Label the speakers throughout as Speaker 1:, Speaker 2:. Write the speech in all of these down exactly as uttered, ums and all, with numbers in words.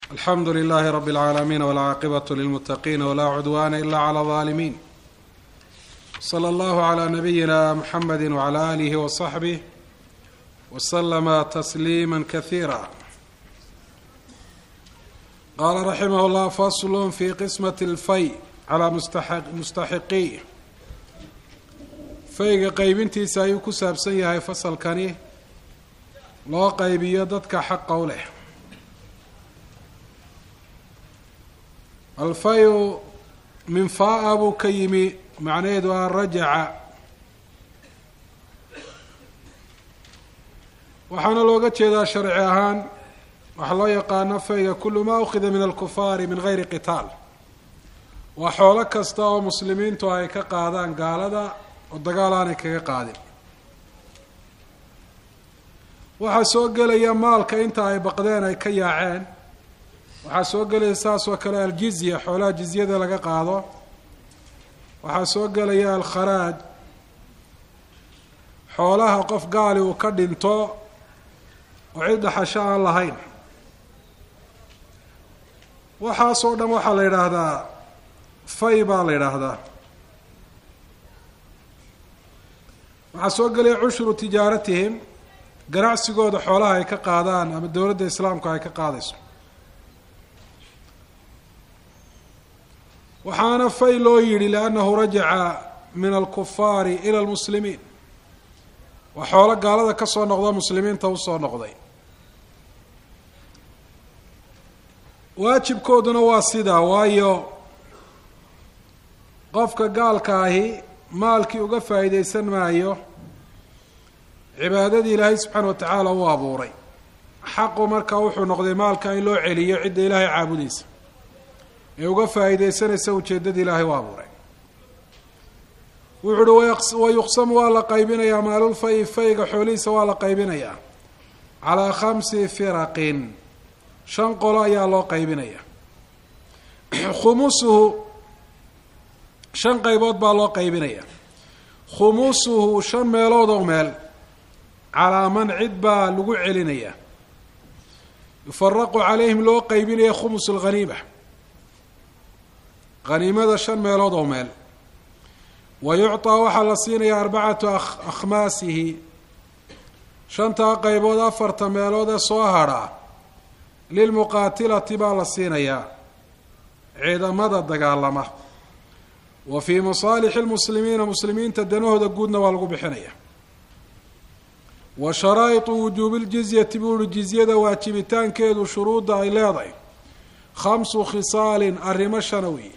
Speaker 1: الحمد لله رب العالمين والعاقبة للمتقين ولا عدوان إلا على الظالمين. صلى الله على نبينا محمد وعلى آله وصحبه وسلم تسليما كثيرا. قال رحمه الله: فصل في قسمة الفي على مستحق مستحقيه. fayga qaybintiisa ayuu ku saabsan yahay fasalkani loo qaybiyo dadka xaqa u leh. alfayu min faa buu ka yimi, macnaheedu aa rajaca, waxaana looga jeedaa sharci ahaan waxaa loo yaqaano fayga kulu maa ukhida min alkufaari min gayri qitaal. waa xoolo kasta oo muslimiintu ay ka qaadaan gaalada oo dagaal aanay kaga qaadin. waxaa soo gelaya maalka inta ay baqdeen ay ka yaaceen. waxaa soo gelaya saas oo kale aljizya, xoolaha jizyada laga qaado. waxaa soo gelaya alkharaaj, xoolaha qof gaali uu ka dhinto oo cid dhaxasho aan lahayn. waxaasoo dhan waxaa la yidhaahdaa fay baa la yidhaahdaa. waxaa soo gelaya cushuru tijaaratihim, ganacsigooda xoolaha ay ka qaadaan ama dowladda islaamku ay ka qaadayso. waxaana fay loo yidhi liannahu rajaca min alkufaari ila almuslimiin. waa xoolo gaalada ka soo noqdo muslimiinta usoo noqday. waajibkooduna waa sidaa, waayo qofka gaalka ahi maalkii uga faa'iidaysan maayo cibaadadii ilaahay subxaana wa tacaala u abuuray. xaqu markaa wuxuu noqday maalka in loo celiyo cidda ilaahay caabudaysa ee uga faa'iidaysanaysa ujeeddadii ilaahay u abuuray. wuxu uhi wayuqsamu waa la qaybinayaa maalulfay, fayga xoolihiisa waa la qaybinayaa calaa khamsi firaqin, shan qolo ayaa loo qaybinayaa. khumusuhu, shan qaybood baa loo qaybinayaa. khumusuhu, shan meelood oo meel, calaa man cid baa lagu celinayaa. yufaraqu calayhim, loo qaybinaya khumus alghaniima, haniimada shan meelood oo meel. wa yucطaa waxaa la siinayaa arbacatu akhmaasihi, shantaa qaybood afarta meelood ee soo hadhaa lilmuqaatilati baa la siinayaa, ciidamada dagaalama. wa fii masaalixi lmuslimiina, muslimiinta danahooda guudna waa lagu bixinaya. wa sharaa'iطu wujuubi ljizyati buu uhi, jizyada waajibitaankeedu shuruudda ay leedahay khamsu khisaalin, arrimo shana weeye.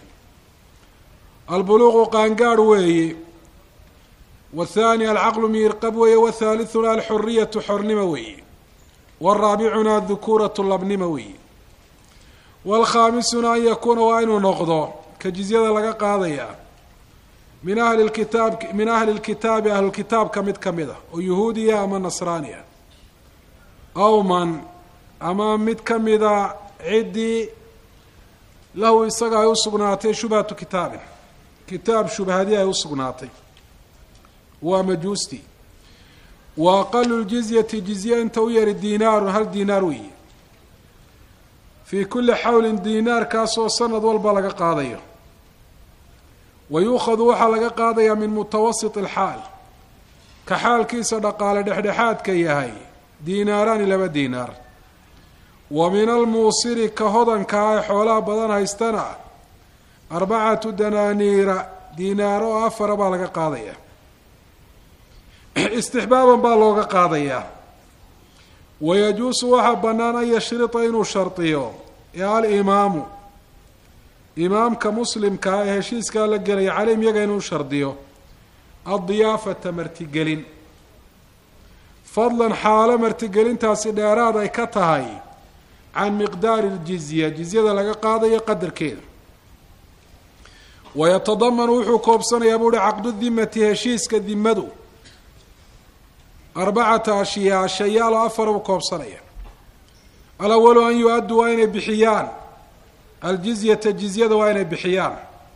Speaker 1: albuluuqu qaangaadh weeye, wathaani alcaqlu miirqab weeye, wathaalithuna alxuriyatu xornimo weeye, waraabicuna adukuuratu labnimo weeye, waalkhaamisuna an yakuuna waa inuu noqdo ka jizyada laga qaadayaa min ahli lkitaab min ahli lkitaabi ahlulkitaabka mid ka mid a oo yuhuudiya ama nasraaniya, aw man ama mid ka mida ciddii lahu isaga ay u sugnaatay shubhatu kitaabin, kitaab shubhadii ay u sugnaatay, waa majuustii. wa aqalu ljizyati, jizye inta u yari diinaarun, hal diinaar weeye. fii kulli xawlin, diinaarkaasoo sanad walba laga qaadayo. wa yuukhadu waxaa laga qaadayaa min mutawasit alxaal, ka xaalkiisa dhaqaale dhexdhexaadka yahay, diinaaraani laba diinaar. wa min almuusiri, ka hodankaa ee xoolaha badan haystana arbacatu danaaniira, diinaaro oo afara baa laga qaadayaa. istixbaaban baa looga qaadayaa. wayajuusu waxaa bannaan an yashrita inuu shardiyo ee alimaamu, imaamka muslimkaa ee heshiiskaa la gelaya caleyhim yaga inuu shardiyo addiyaafata, martigelin. fadlan xaalo martigelintaasi dheeraad ay ka tahay can miqdaari ljizya, jizyada laga qaadayo qadarkeeda. wayatadamanu wuxuu koobsanayaa buuhi caqdu dimati, heshiiska dimadu arbacata ashyaa, shayaalo afar buu koobsanaya. alawalu an yu-addu waa inay bixiyaan aljizyata, jizyada waa inay bixiyaan.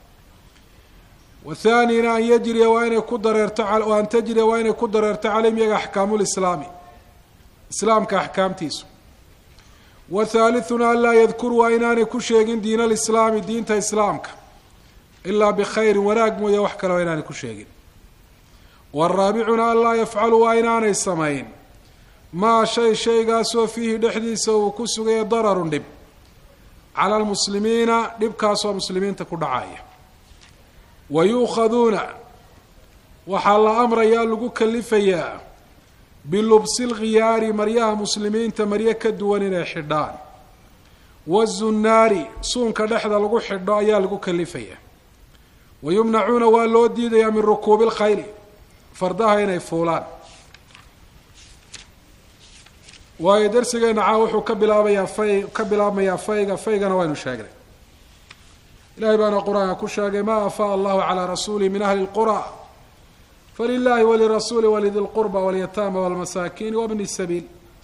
Speaker 1: wathaanina an yajriya waa inay ku dareerto an tajriya waa inay ku dareerto caleyhim yaga axkaamu lislaami, islaamka axkaamtiisu. وثالثنا أن لا يذكروا أينان كشيغين دين الإسلام دين إسلامك إلا بخير وراق مويا وحكا لو أينان كشيغين. والرابعنا أن لا يفعلوا أينان السمين ما شيء شيء قاسوا فيه دحديث وكسوا ضرر دب على المسلمين دب كاسوا مسلمين تكون دعاية. ويؤخذون وحال أمر يالقو كلفيا بلبس الغيار مريا مسلمين تمريا كدوانين حدان والزنار صون كدحد لقو حدا يالقو كلفيا. ويمنعون والو ديديا من ركوب الخيل فردها هنا فولان. waayo darsigeena caa wuxuu ka bilaabayaa fay ka bilaabmayaa fayga faygana waynu sheegnay. ilaahay baana qur-aanka ku sheegay maa afaa allahu calaa rasuuli min ahli lqura falilaahi walirasuuli walidi lqurba walyataama walmasaakiini wabni sabiil.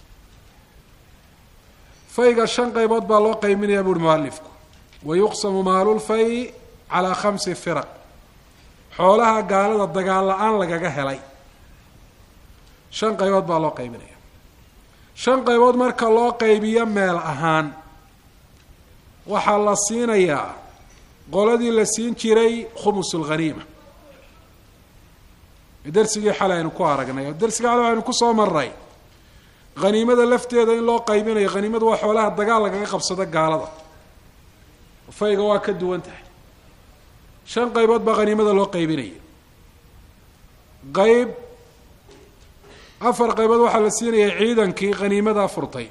Speaker 1: fayga shan qaybood baa loo qayminayaa buuri mualifku. wayuqsamu maalulfay calaa khamsi firaq. xoolaha gaalada dagaal la-aan lagaga helay shan qaybood baa loo qayminaya. shan qaybood marka loo qaybiyo meel ahaan waxaa la siinayaa qoladii la siin jiray khumusul ghaniima. darsigii xalay aynu ku aragnay darsigii xalay aynu ku soo maray ghaniimada lafteeda in loo qaybinayo. ghaniimadu waa xoolaha dagaal lagaga qabsado gaalada. fayga waa ka duwan tahay. shan qaybood baa ghaniimada loo qaybinaya. qayb afar qaybood waxaa la siinayay ciidankii khaniimadaa furtay.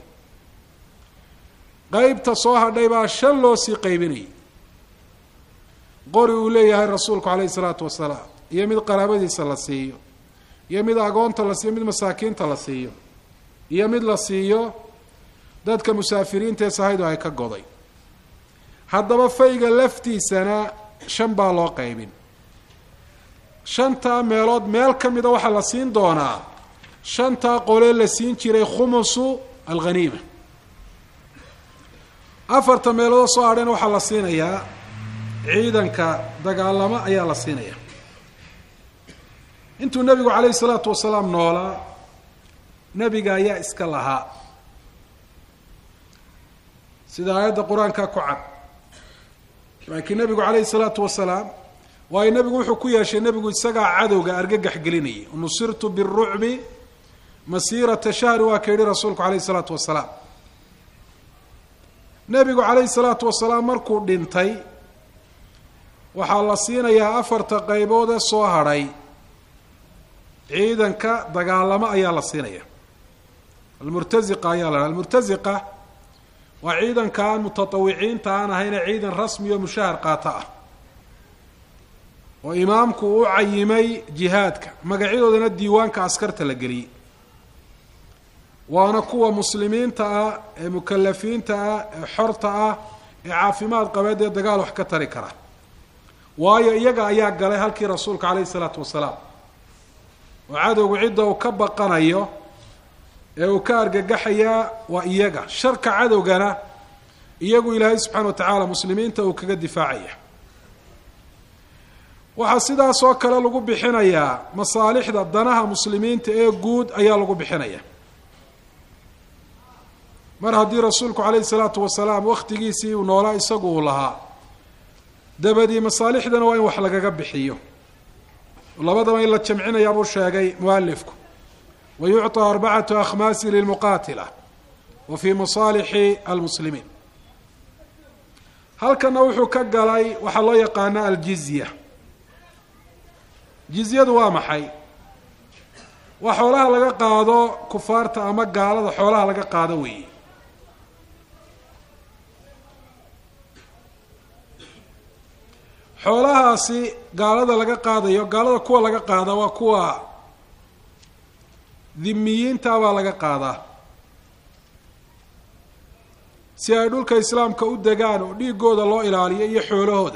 Speaker 1: qaybta soo hadhay baa shan loo sii qaybinayay. qori uu leeyahay rasuulku calayhi salaatu wasalaam iyo mid qaraabadiisa la siiyo iyo mid agoonta la siiyo mid masaakiinta la siiyo iyo mid la siiyo dadka musaafiriinta ee sahaydu ay ka goday. haddaba fayga laftiisana shan baa loo qaybin. shantaa meelood meel ka mida waxaa la siin doonaa shantaa qolee la siin jiray khumusu alghaniima. afarta meeloodoo soo hadhayna waxaa la siinayaa ciidanka dagaalamo ayaa la siinayaa. intuu nebigu calayhi salaatu wasalaam noolaa nebiga ayaa iska lahaa sida aayadda qur-aanka ku cad. laakiin nebigu calayhi salaatu wasalaam waayo nebigu wuxuu ku yeeshay nebigu isagaa cadowga argagax gelinayay. nusirtu birucbi masiirata shahri waa ka yidhi rasuulku calayhi salaatu wasalaam. nebigu calayhi salaatu wasalaam markuu dhintay waxaa la siinayaa afarta qaybood ee soo hadhay ciidanka dagaalamo ayaa la siinaya. almurtaziqa ayaa la dhaha. almurtaziqa waa ciidanka aan mutatawiciinta aan ahayne ciidan rasmi oo mushahar qaata ah oo imaamku u cayimay jihaadka magacyadoodana diiwaanka askarta la geliyey. waana kuwa muslimiinta ah ee mukalafiinta ah ee xorta ah ee caafimaad qabeed ee dagaal wax ka tari kara. waayo iyaga ayaa galay halkii rasuulka calayhi salaatu wasalaam. oo cadowgu cidda uu ka baqanayo ee uu ka argagaxayaa waa iyaga. sharka cadowgana iyagu ilaahay subxaana wa tacaala muslimiinta uu kaga difaacaya. waxaa sidaas oo kale lagu bixinayaa masaalixda danaha muslimiinta ee guud ayaa lagu bixinaya. mar haddii rasuulku calayhi salaatu wasalaam wakhtigiisii uu noolaa isagu uu lahaa dabadii masaalixdana waa in wax lagaga bixiyo. labadaba in la jamcinayaa buu sheegay mualifku. wayucطى arbacatu akhmaasi lilmuqaatila wa fii masaalixi almuslimiin. halkana wuxuu ka galay waxaa loo yaqaana aljizya. jizyadu waa maxay? waa xoolaha laga qaado kufaarta ama gaalada xoolaha laga qaado weeye. xoolahaasi gaalada laga qaadayo gaalada kuwa laga qaada waa kuwa dhimiyiinta baa laga qaadaa si ay dhulka islaamka u degaan oo dhiigooda loo ilaaliyo iyo xoolahooda.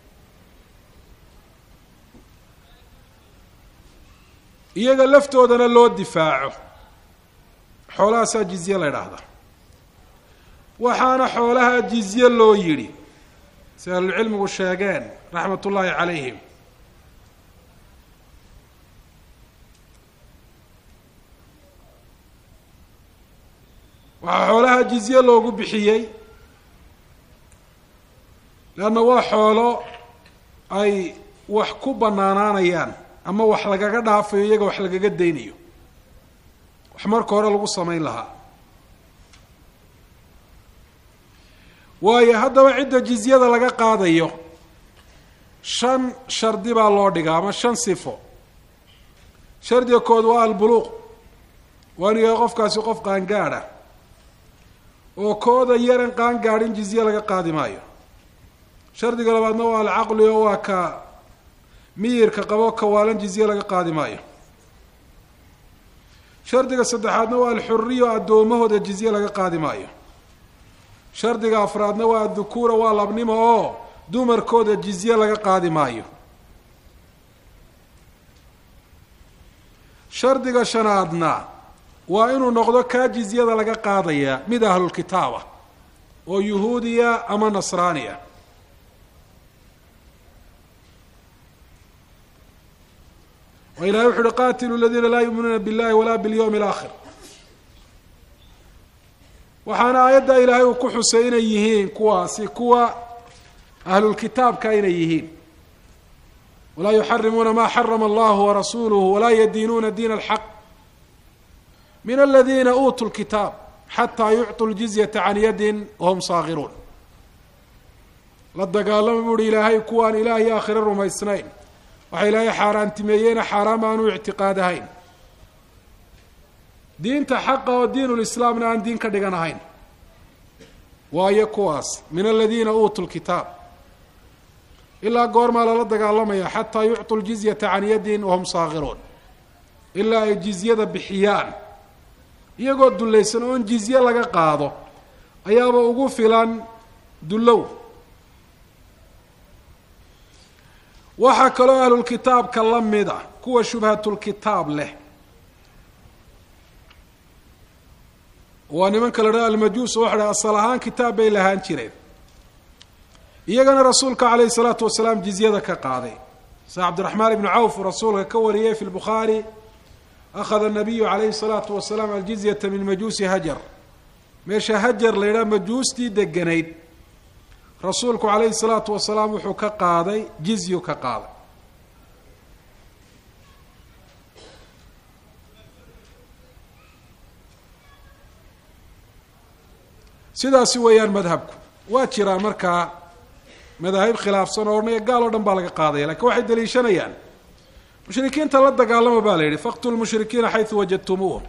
Speaker 1: iyaga laftoodana loo difaaco. xoolahaasaa jizye la idhaahdaa. waxaana xoolaha jizye loo yidhi si ahlucilmigu sheegeen raxmat ullaahi calayhim waxaa xoolaha jizye loogu bixiyey leanna waa xoolo ay wax ku banaanaanayaan ama wax lagaga dhaafayo iyaga wax lagaga daynayo wax marka hore lagu samayn lahaa. waayo haddaba cidda jizyada laga qaadayo shan shardi baa loo dhigaa ama shan sifo. shardiga kood waa albuluuq, waa inu yahay qofkaasi qof qaangaadha oo kooda yaran qaangaadhin jizye laga qaadi maayo. shardiga labaadna waa alcaqli oo waa ka miyirka qabo kawaalan jizye laga qaadi maayo. shardiga saddexaadna waa alxuriya oo addoomahooda jizye laga qaadi maayo. shardiga afraadna waa adhukuura, waa labnimo oo dumarkooda jizye laga qaadi maayo. shardiga shanaadna waa inuu noqdo kaa jizyada laga qaadaya mid ahlulkitaaba oo yuhuudiya ama nasraaniya. wa ilahay wuxu uhi qaatilu ladiina laa yuuminuuna biاllahi walaa biاlyawmi اlaakhir. waxaana aayadda ilaahay uu ku xusay inay yihiin kuwaasi kuwa ahlulkitaabka inay yihiin. walaa yuxarimuuna ma xarama allahu warasuuluhu walaa yadiinuuna diina alxaq min aladiina uutuu lkitaab xataa yucطuu ljizyata can yadin wahum saagiruun. la dagaalama buu uhi ilaahay kuwaan ilaah iyo aakhiro rumaysnayn, waxa ilaahay xaaraantimeeyeena xaaraam aanu ictiqaad ahayn, diinta xaqa oo diinulislaamna aan diin ka dhigan ahayn. waayo kuwaas min aladiina uutuu lkitaab ilaa goormaa lala dagaalamaya xataa yucطuu ljizyata can yadin wahum saagiruun, ilaa ay jizyada bixiyaan iyagoo dullaysan oon jizye laga qaado ayaaba ugu filan dullow. waxaa kaloo ahlulkitaabka la mid a kuwa shubhatulkitaab leh waa nimanka la dhaha almajuus oo waxa dhaha asal ahaan kitaab bay lahaan jireen, iyagana rasuulka calayhi salaatu wasalaam jizyada ka qaaday. sa cabdiraxmaan ibnu cawf rasuulka ka wariyey fi lbukhaari akhada nabiyu calayhi salaatu wasalaam aljizyata min majuusi hajar. meesha hajar la yidhaha majuustii deganayd rasuulku calayhi salaatu wasalaam wuxuu ka qaaday jizyu ka qaaday. sidaasi weeyaan madhabku. waa jiraan markaa madaahib khilaafsan oo odhanaya gaal oo dhan baa laga qaadaya, lakiin waxay daliishanayaan mushrikiinta la dagaalama baa la yidhi faqtulu lmushrikiina xaysu wajadtumuuhum.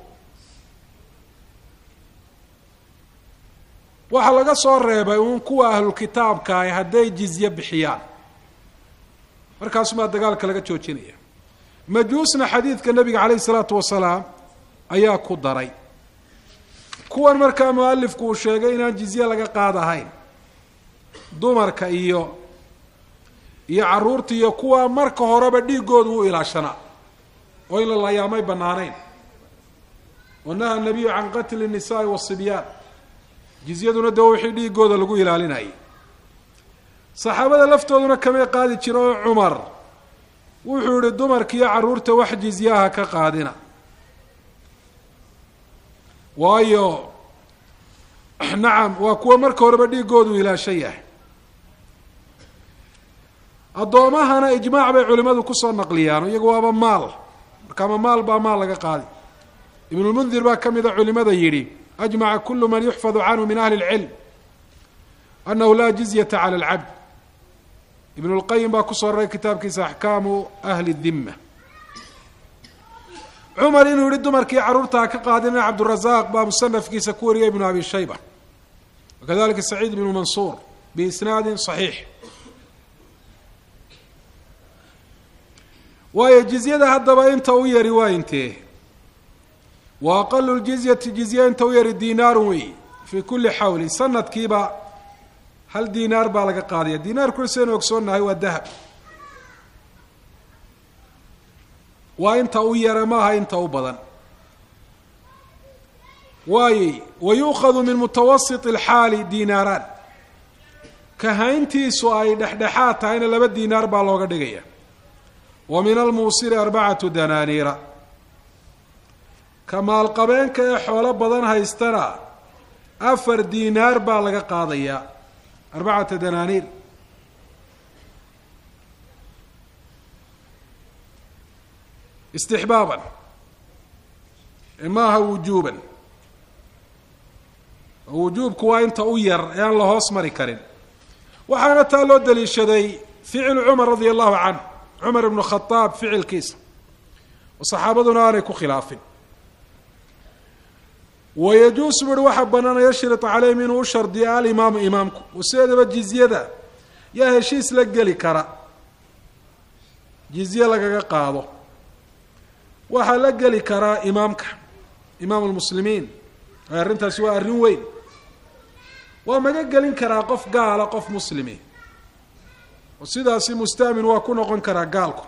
Speaker 1: waxaa laga soo reebay uun kuwa ahlulkitaabka ah hadday jizye bixiyaan, markaasumaa dagaalka laga joojinaya. majuusna xadiidka nabiga calayhi salaatu wasalaam ayaa ku daray. kuwan markaa mualifku uu sheegay inaan jizye laga qaadahayn, dumarka iyo iyo caruurta iyo kuwa marka horeba dhiigoodu u ilaashanaa oo in la layaamay banaanayn. wanaha nabiyu can qatli الnisaai wالصibyaan, jizyaduna de wixii dhiigooda lagu ilaalinayay. saxaabada laftooduna kamay qaadi jira oo cumar wuxuu yihi dumarka iyo caruurta wax jizyaha ka qaadina, waayo nacam waa kuwa marka horeba dhiigoodu ilaashan yahay. addoomahana ijmaac bay culimadu kusoo naqliyaan, iyagu waaba maal, markaama maal baa maal laga qaadi. ibnulmundir baa ka mida culimada yidhi ajmaca kulu man yuxfadu canhu min ahli اlcilm annahu laa jizyata cala alcabd. ibn اlqayim baa kusoo raray kitaabkiisa axkaamu ahli الdima. cumar inuu yihi dumarkii caruurtaa ka qaadina cabdurazaq baa musanafkiisa ku wariyay ibnu abi shayba, wakadalika saciid ibnu mansuur biisnaadin صaxiix. waayo jizyada haddaba inta u yari waa intee? wa aqalu ljizyati jizya inta u yari diinaarun wey fii kuli xawli, sanadkiiba hal diinaar baa laga qaadaya. diinaarkuna saynu ogsoonnahay waa dahab. waa inta u yara maaha inta u badan. waayey wayu'khadu min mutawasit اlxaali diinaaraan, kahayntiisu ay dhexdhexaad tahayna laba diinaar baa looga dhigaya. wa min almuusiri arbacatu danaaniira, ka maalqabeenka ee xoolo badan haystana afar diinaar baa laga qaadayaa arbacata danaaniir istixbaaban maaha wujuuban wujuubku waa inta u yar ee aan la hoos mari karin waxaana taa loo daliishaday ficlu cumar radia allahu canh cumar ibnu khadaab ficilkiisa oo saxaabaduna aanay ku khilaafin wayajuusu buuhi waxaa bannaan yashrit calayhim inuu u shardiyo alimaamu imaamku oo sideedaba jizyada yaa heshiis la geli kara jizye lagaga qaado waxaa la geli karaa imaamka imaam lmuslimiin arrintaasi waa arrin weyn waa maga gelin karaa qof gaala qof muslimi oo sidaasi musta'min waa ku noqon karaa gaalku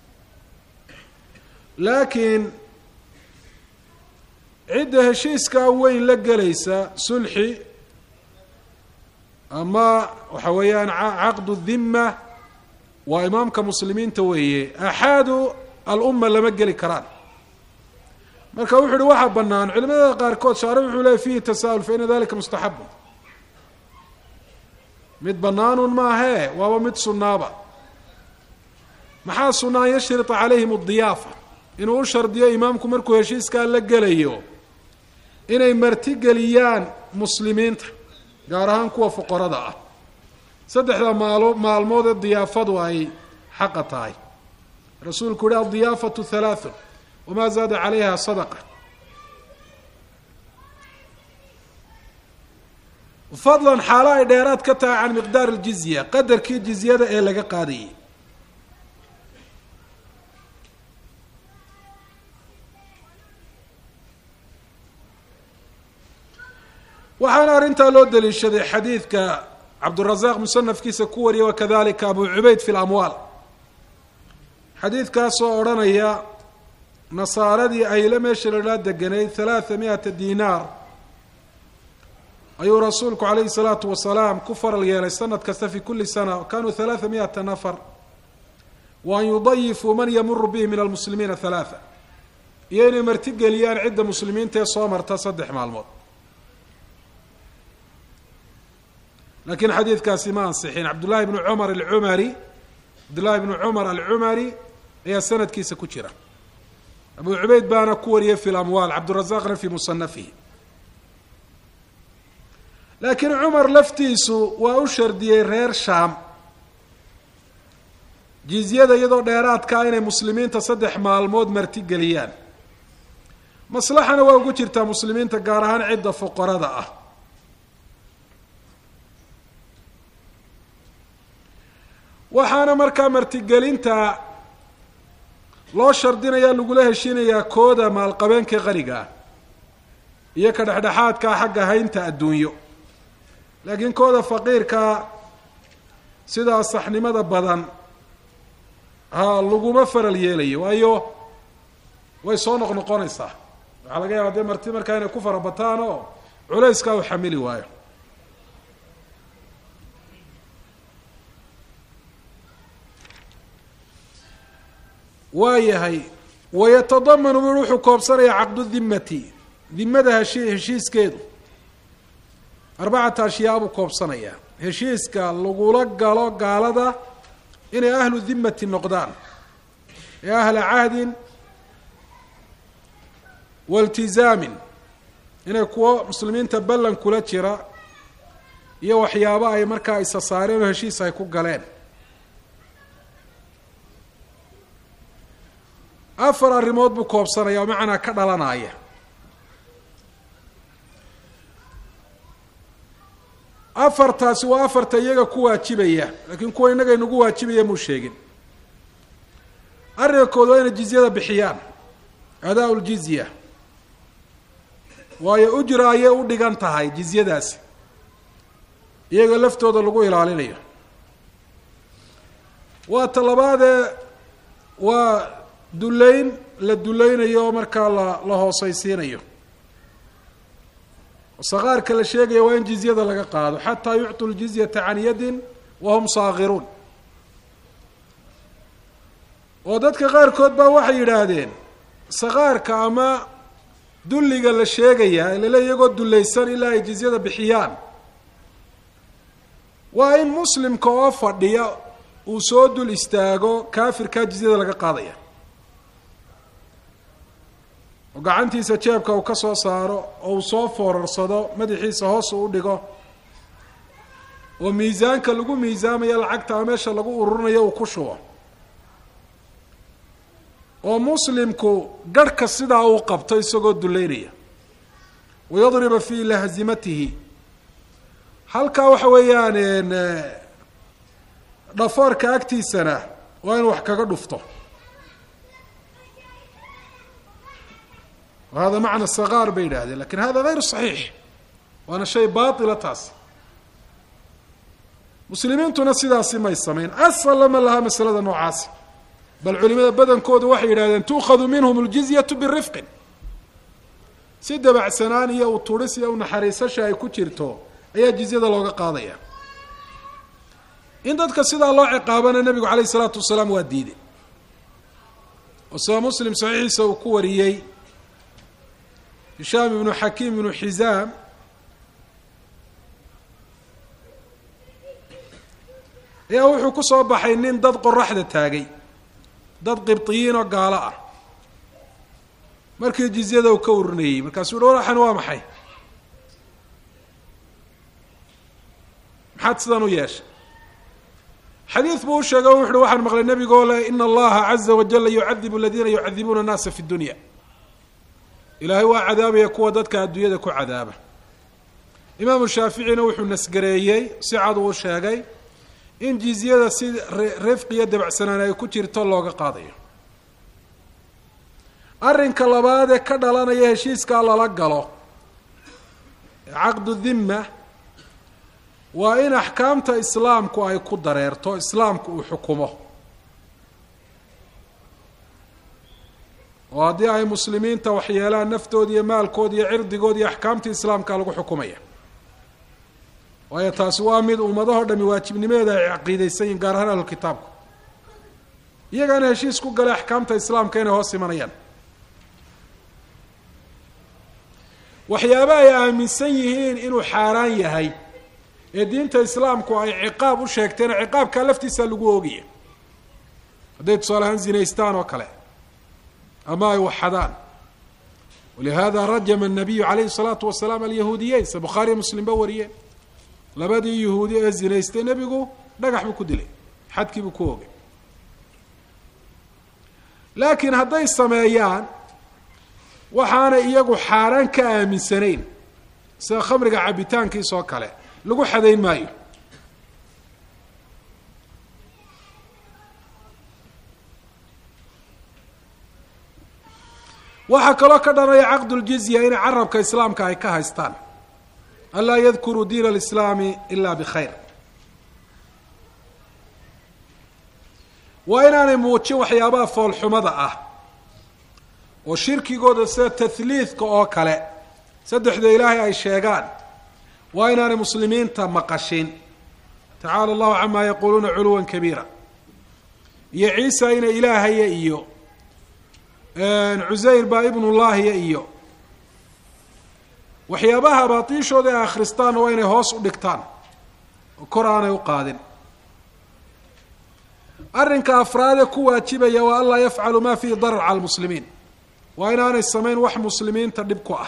Speaker 1: laakiin cidda heshiiskaa weyn la gelaysa sulxi ama waxa weeyaan caqdu dhimma waa imaamka muslimiinta weeye axaadu alumma lama geli karaan marka wuxu uhi waxaa banaan culimada qaarkood shaarix wuxuu leeyay fihi tasaahul fa ina dalika mustaxabun mid banaanun maahee waaba mid sunnaaba maxaa sunaa an yashrita calayhim adiyaafa inuu u shardiyo imaamku markuu heshiiskaa la gelayo inay martigeliyaan muslimiinta gaar ahaan kuwa fuqarada ah saddexda maalo maalmood ee diyaafadu ay xaqa tahay rasuulku yihi adiyaafatu halaathun wamaa zaada calayha sadaqa fadlan xaalo ay dheeraad ka tahay can miqdaar aljizya qadarkii jizyada ee laga qaadayay waxaana arrintaa loo daliishaday xadiidka cabdurazaq musanafkiisa ku wariyay wakadalika abu cubayd fi lamwaal xadiidkaasoo odhanaya nasaaradii ayla meesha lalaa deganayd halaatha mi-ata dinaar ayuu rasuulku calayhi salaatu wasalaam ku faral yeelay sanad kasta fi kuli sana kanuu halaatha mi-ata nafar wa an yudayifuu man yamuru bihi min almuslimiina halaatha iyo inay martigeliyaan cidda muslimiinta ee soo marta saddex maalmood laakiin xadiidkaasi ma ansixin cabdullahi bnu cumar alcumari cabdullahi bnu cumar alcumari ayaa sanadkiisa ku jira abu cubayd baana ku wariyay fi lamwaal cabdurazaqna fi musanafihi laakiin cumar laftiisu waa u shardiyey reer shaam jizyada iyadoo dheeraadkaa inay muslimiinta saddex maalmood martigeliyaan maslaxana waa ugu jirtaa muslimiinta gaar ahaan cidda fuqarada ah waxaana markaa martigelinta loo shardinayaa lagula heshiinayaa kooda maalqabeenka qaniga ah iyo ka dhexdhexaadkaa xagga haynta adduunyo laakiin kooda faqiirkaa sidaa saxnimada badan ha laguma faral yeelayo waayo way soo noqnoqonaysaa waxaa laga yaaba dee marti markaa inay ku farabataan oo culayskaa u xamili waayo waa yahay wayatadamanu bui wuxuu koobsanayaa caqdu dhimati dimada heshi heshiiskeedu arbacata ashyaa buu koobsanayaa heshiiska lagula galo gaalada inay ahlu dhimati noqdaan ee ahla cahdin wailtizaamin inay kuwo muslimiinta ballan kula jira iyo waxyaabo ay markaa isa saareen oo heshiis ay ku galeen afar arrimood buu koobsanaya oo macnaa ka dhalanaya afartaasi waa afarta iyaga ku waajibaya laakiin kuwa innaga inagu waajibaya muu sheegin arrinka kood waa inay jizyada bixiyaan adaa ljizya waayo ujra ayay u dhigan tahay jizyadaasi iyaga laftooda lagu ilaalinayo waa talabaadee waa dullayn la dulaynayo oo markaa la la hoosaysiinayo saqaarka la sheegaya waa in jizyada laga qaado xataa yucطu ljizyata can yadin wahum saagiruun oo dadka qaarkood baa waxay yidhaahdeen saqaarka ama dulliga la sheegayaa ilale iyagoo dullaysan ilaa ay jizyada bixiyaan waa in muslimka oo fadhiya uu soo dul istaago kaafirkaa jizyada laga qaadaya oo gacantiisa jeebka uu ka soo saaro oo uu soo foorarsado madaxiisa hoos uu dhigo oo miisaanka lagu miisaamayo lacagta ama meesha lagu ururinayo uu ku shubo oo muslimku garhka sidaa uu qabto isagoo dullaynaya wayadriba fii lahzimatihi halkaa waxa weeyaan dhafoorka agtiisana waa inu wax kaga dhufto wahada macna sagaar bay yidhahdeen lakin hada gayru saxiix waana shay baatila taas muslimiintuna sidaasi may samayn asal lama lahaa masalada noocaasi bal culimada badankoodu waxay yidhahdeen tuukhadu minhum aljizyatu birifqin si dabacsanaan iyo uturis iyo unaxariisasha ay ku jirto ayaa jizyada looga qaadaya in dadka sidaa loo ciqaabana nebigu calayh isalaatu wasalaam waa diiday oo sida muslim saxiixiisa uu ku wariyey hishaam ibnu xakiim ibnu xizaam ayaa wuxuu ku soo baxay nin dad qoraxda taagay dad qibtiyiin oo gaalo ah markii jizyada uu ka urinayey markaasuu uhi waraxan waa maxay maxaad sidan u yeeshay xadiid buu u sheegay o wuxu uhi waxaan maqlay nebigoo le ina allaha caza wajala yucadibu aladiina yucadibuuna annaasa fi dunya ilaahay waa cadaabaya kuwa dadka adduunyada ku cadaaba imaamu shaaficina wuxuu nasgareeyey si cad uu sheegay in jizyada si rifqi iyo dabacsanaan ay ku jirto looga qaadayo arrinka labaad ee ka dhalanaya heshiiskaa lala galo caqdu dhimma waa in axkaamta islaamku ay ku dareerto islaamku uu xukumo oo haddii ay muslimiinta waxyeelaan naftooda iyo maalkooda iyo cirdigooda iyo axkaamta islaamka lagu xukumaya waayo taasi waa mid ummadahoo dhami waajibnimeeda ay caqiidaysan yihin gaar ahaan ahlulkitaabku iyagaana heshiis ku galay axkaamta islaamka inay hoos imanayaan waxyaaba ay aaminsan yihiin inuu xaaraan yahay ee diinta islaamku ay ciqaab u sheegteen ciqaabkaa laftiisa lagu oogaya hadday tusaale ahaan zinaystaan oo kale ama ay waxadaan walihada rajama الnabiyu calayhi الsalaatu wasalaam alyahuudiyeyn se bukhaariya muslim ba wariyeen labadii yahuudi ee zinaystay nebigu dhagax buu ku dilay xadkii buu ku oogay laakiin hadday sameeyaan waxaanay iyagu xaaraan ka aaminsanayn sida khamriga cabitaankiisa oo kale lagu xadayn maayo waxaa kaloo ka dhanaya caqdu ljizya inay carabka islaamka ay ka haystaan anlaa yadkuruu diin alislaami ila bikhayr waa inaanay muujin waxyaabaha foolxumada ah oo shirkigooda sida tahliidka oo kale saddexda ilaahay ay sheegaan waa inaanay muslimiinta maqashin tacaala allahu camaa yaquuluuna culuwan kabiira iyo ciisa ina ilaahaya iyo cusayr baa ibnullaahiya iyo waxyaabaha baatiishooda ay akhristaanna waa inay hoos u dhigtaan oo kor aanay u qaadin arrinka afraadee ku waajibaya waa anlaa yafcalu ma fihi darar cala almuslimiin waa inaanay samayn wax muslimiinta dhib ku ah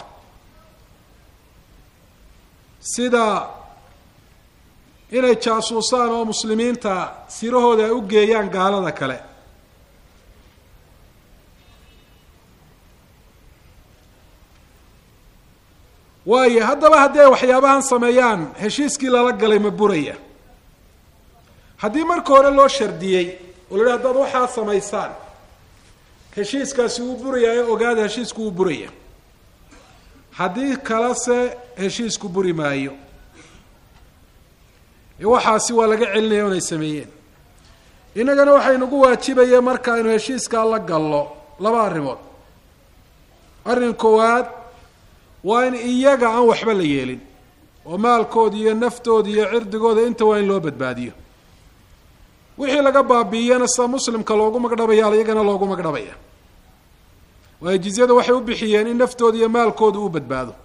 Speaker 1: sida inay jaasuusaan oo muslimiinta sirahooda ay u geeyaan gaalada kale waayo haddaba haddii ay waxyaabahan sameeyaan heshiiskii lala galay ma buraya haddii marka hore loo shardiyey oo la yidhi haddaad waxaa samaysaan heshiiskaasi wuu burayaa ee ogaada heshiisku wuu buraya haddii kalese heshiisku buri maayo waxaasi waa laga celinaya inay sameeyeen innagana waxaynugu waajibaya marka aynu heshiiskaa la gallo laba arrimood arrin koowaad waa in iyaga aan waxba la yeelin oo maalkooda iyo naftooda iyo cirdigooda inta waa in loo badbaadiyo wixii laga baabiiyana sida muslimka loogu magdhabaya iyagana loogu magdhabaya waayo jizyada waxay u bixiyeen in naftooda iyo maalkooda uu badbaado.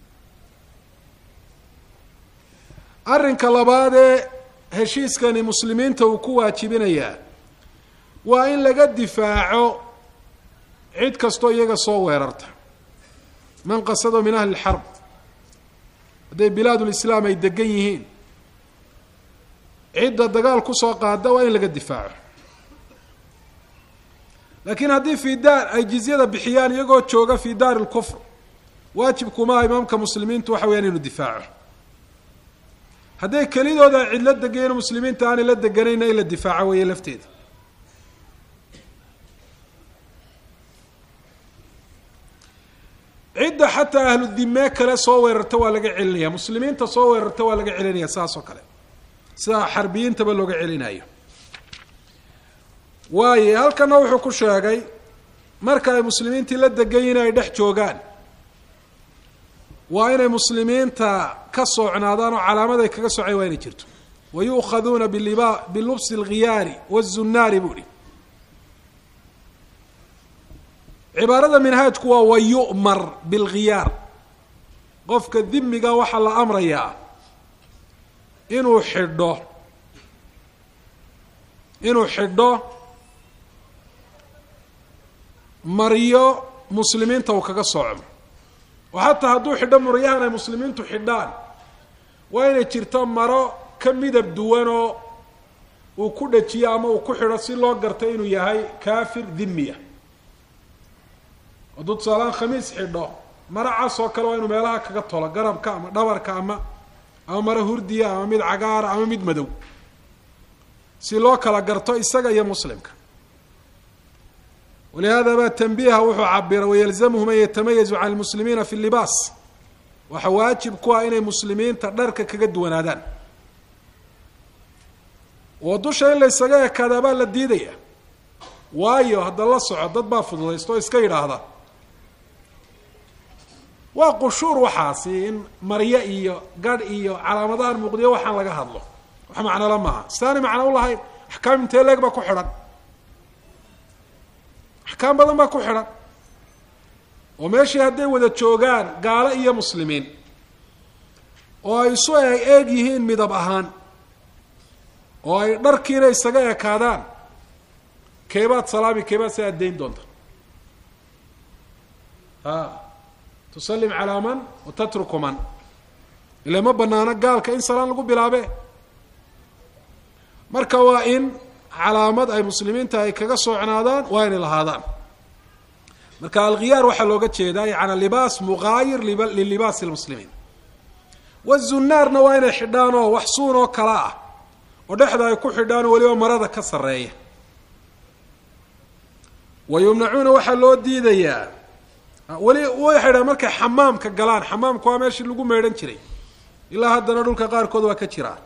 Speaker 1: arrinka labaad ee heshiiskani muslimiinta uu ku waajibinayaa waa in laga difaaco cid kastoo iyaga soo weerarta, man qasado min ahli lxarb, hadday bilaadulislaam ay degan yihiin cidda dagaal kusoo qaada waa in laga difaaco. laakiin haddii fii daar ay jizyada bixiyaan iyagoo jooga fii daari lkufr, waajibkumaha imaamka muslimiintu waxa weyaan inuu difaaco. hadday kelidooda cid la degayen muslimiinta aanay la deganayna in la difaaco weeye lafteeda. cidda xataa ahlu dimee kale soo weerarta waa laga celinaya, muslimiinta soo weerarta waa laga celinaya saas oo kale, sida xarbiyiintaba looga celinayo. waayo halkana wuxuu ku sheegay marka ay muslimiintii la degan yihin ay dhex joogaan waa inay muslimiinta ka soocnaadaan oo calaamad ay kaga socay waa inay jirto. wayu'khaduuna biliba bilubsi alghiyaari waazunnaari buu ihi. cibaarada minhaajku waa wayu'mar bilghiyaar, qofka dimiga waxaa la amrayaa inuu xidho inuu xidho maryo muslimiinta uu kaga socdo, oo xataa hadduu xidho maryahan ay muslimiintu xidhaan waa inay jirto maro ka midab duwanoo uu ku dhajiyo ama uu ku xidho si loo garto inuu yahay kaafir dimiya. hadduu tusaalaan khamiis xidho maro cas oo kale waa inuu meelaha kaga tolo, garabka ama dhabarka ama ama maro hurdiya ama mid cagaara ama mid madow, si loo kala garto isaga iyo muslimka. walihada baa tanbiiha wuxuu cabira wayalzamhu man yatamayazu can lmuslimiina fi libaas, waxa waajib ku ah inay muslimiinta dharka kaga duwanaadaan, oo dusha in la ysaga ekaadaa baa la diidaya. waayo hadda la soco dad baa fududaysta oo iska yidhaahda waa qushuur waxaasi in maryo iyo gadh iyo calaamadahan muuqdiyo waxaan laga hadlo wax macnala maaha. sidaanay macno u lahayn, axkaam intee leeg baa ku xidhan, axkaam badan baa ku xidhan. oo meeshii hadday wada joogaan gaalo iyo muslimiin oo ay isu eeg eeg yihiin midab ahaan oo ay dharkiina isaga ekaadaan, keebaad salaami keebaad si aad dayn doonta. a tusallim calaa man wa tatruku man, ila ma banaano gaalka in salaan lagu bilaabe. marka waa in calaamad ay muslimiinta ay kaga socnaadaan waa inay lahaadaan. marka alghiyaar waxaa looga jeedaa yacni libaas mugaayir lilibaasi lmuslimiin. wazunnaarna waa inay xidhaan oo wax suun oo kala ah oo dhexda ay ku xidhaan oo weliba marada ka sarreeya. wayumnacuuna waxaa loo diidayaa weli way xidhaan markay xamaamka galaan. xamaamku waa meeshii lagu meedhan jiray, ilaa haddana dhulka qaarkood waa ka jiraa.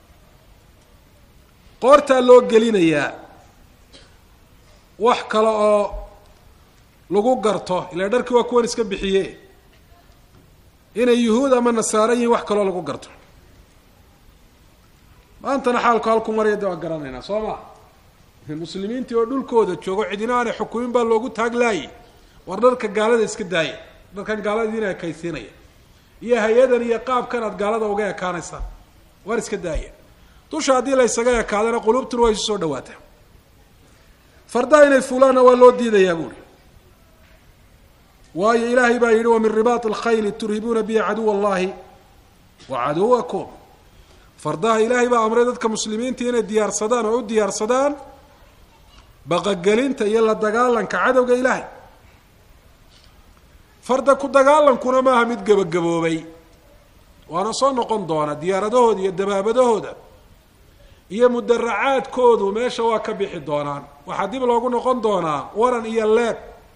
Speaker 1: qoortaa loo gelinayaa wax kale oo lagu garto, ilaa dharkii waa kuwan iska bixiye, inay yuhuud ama nasaaro yihiin wax kaloo lagu garto. maantana xaalku halku marya de waa garanaynaa soo ma, muslimiintii oo dhulkooda joogo cidina aanay xukumin baa loogu taaglaayay, war dharka gaalada iska daaya, dharkan gaalada idin ekaysiinaya iyo hay-adan iyo qaabkan aad gaalada uga ekaanaysaan war iska daaya. dusha haddii la ysaga ekaadana qulubtuna waa isu soo dhawaataa. fardaha inay fulaanna waa loo diidayaa buuri, waayo ilaahay baa yidhi wa min ribaat alkhayli turhibuuna bihi caduwa allahi wa caduwakum. fardaha ilaahay baa amray dadka muslimiinta inay diyaarsadaan oo u diyaarsadaan baqagelinta iyo la dagaalanka cadowga ilaahay. farda ku dagaalankuna maaha mid gebagaboobay, waana soo noqon doona. diyaaradahooda iyo dabaabadahooda iyo mudaracaadkoodu meesha waa ka bixi doonaan. waxaa dib loogu noqon doonaa waran iyo leeb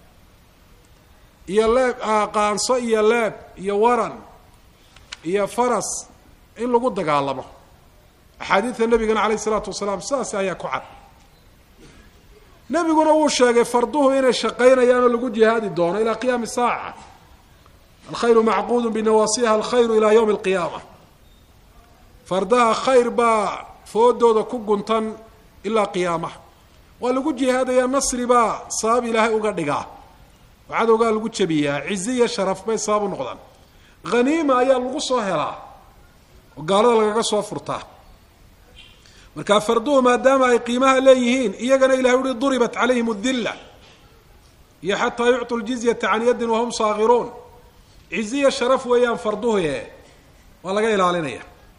Speaker 1: iyo leeb qaanso iyo leeb iyo waran iyo faras in lagu dagaalamo. axaadiidta nabigana calayh isalaatu wasalaam sidaas ayaa ku cad. nebiguna wuu sheegay farduhu inay shaqaynayaan oo lagu jihaadi doono ilaa qiyaami saaca. alkhayru macquudu binawaasiha alkhayru ilaa yowmi alqiyaama. fardaha khayr baa foodooda ku guntan ilaa qiyaamaha. waa lagu jihaadayaa, nasri baa sabab ilaahay uga dhigaa. cadowgaa lagu jabiyaa cizi iyo sharaf bay sabab u noqdaan haniima ayaa lagu soo helaa oo gaalada lagaga soo furtaa markaa farduhu maadaama ay qiimaha leeyihiin iyagana ilahay uhi duribat calayhim adilla iyo xataa yucطu ljizyata can yaddin wahum saagiruun cizi iyo sharaf weeyaan farduhuye waa laga ilaalinaya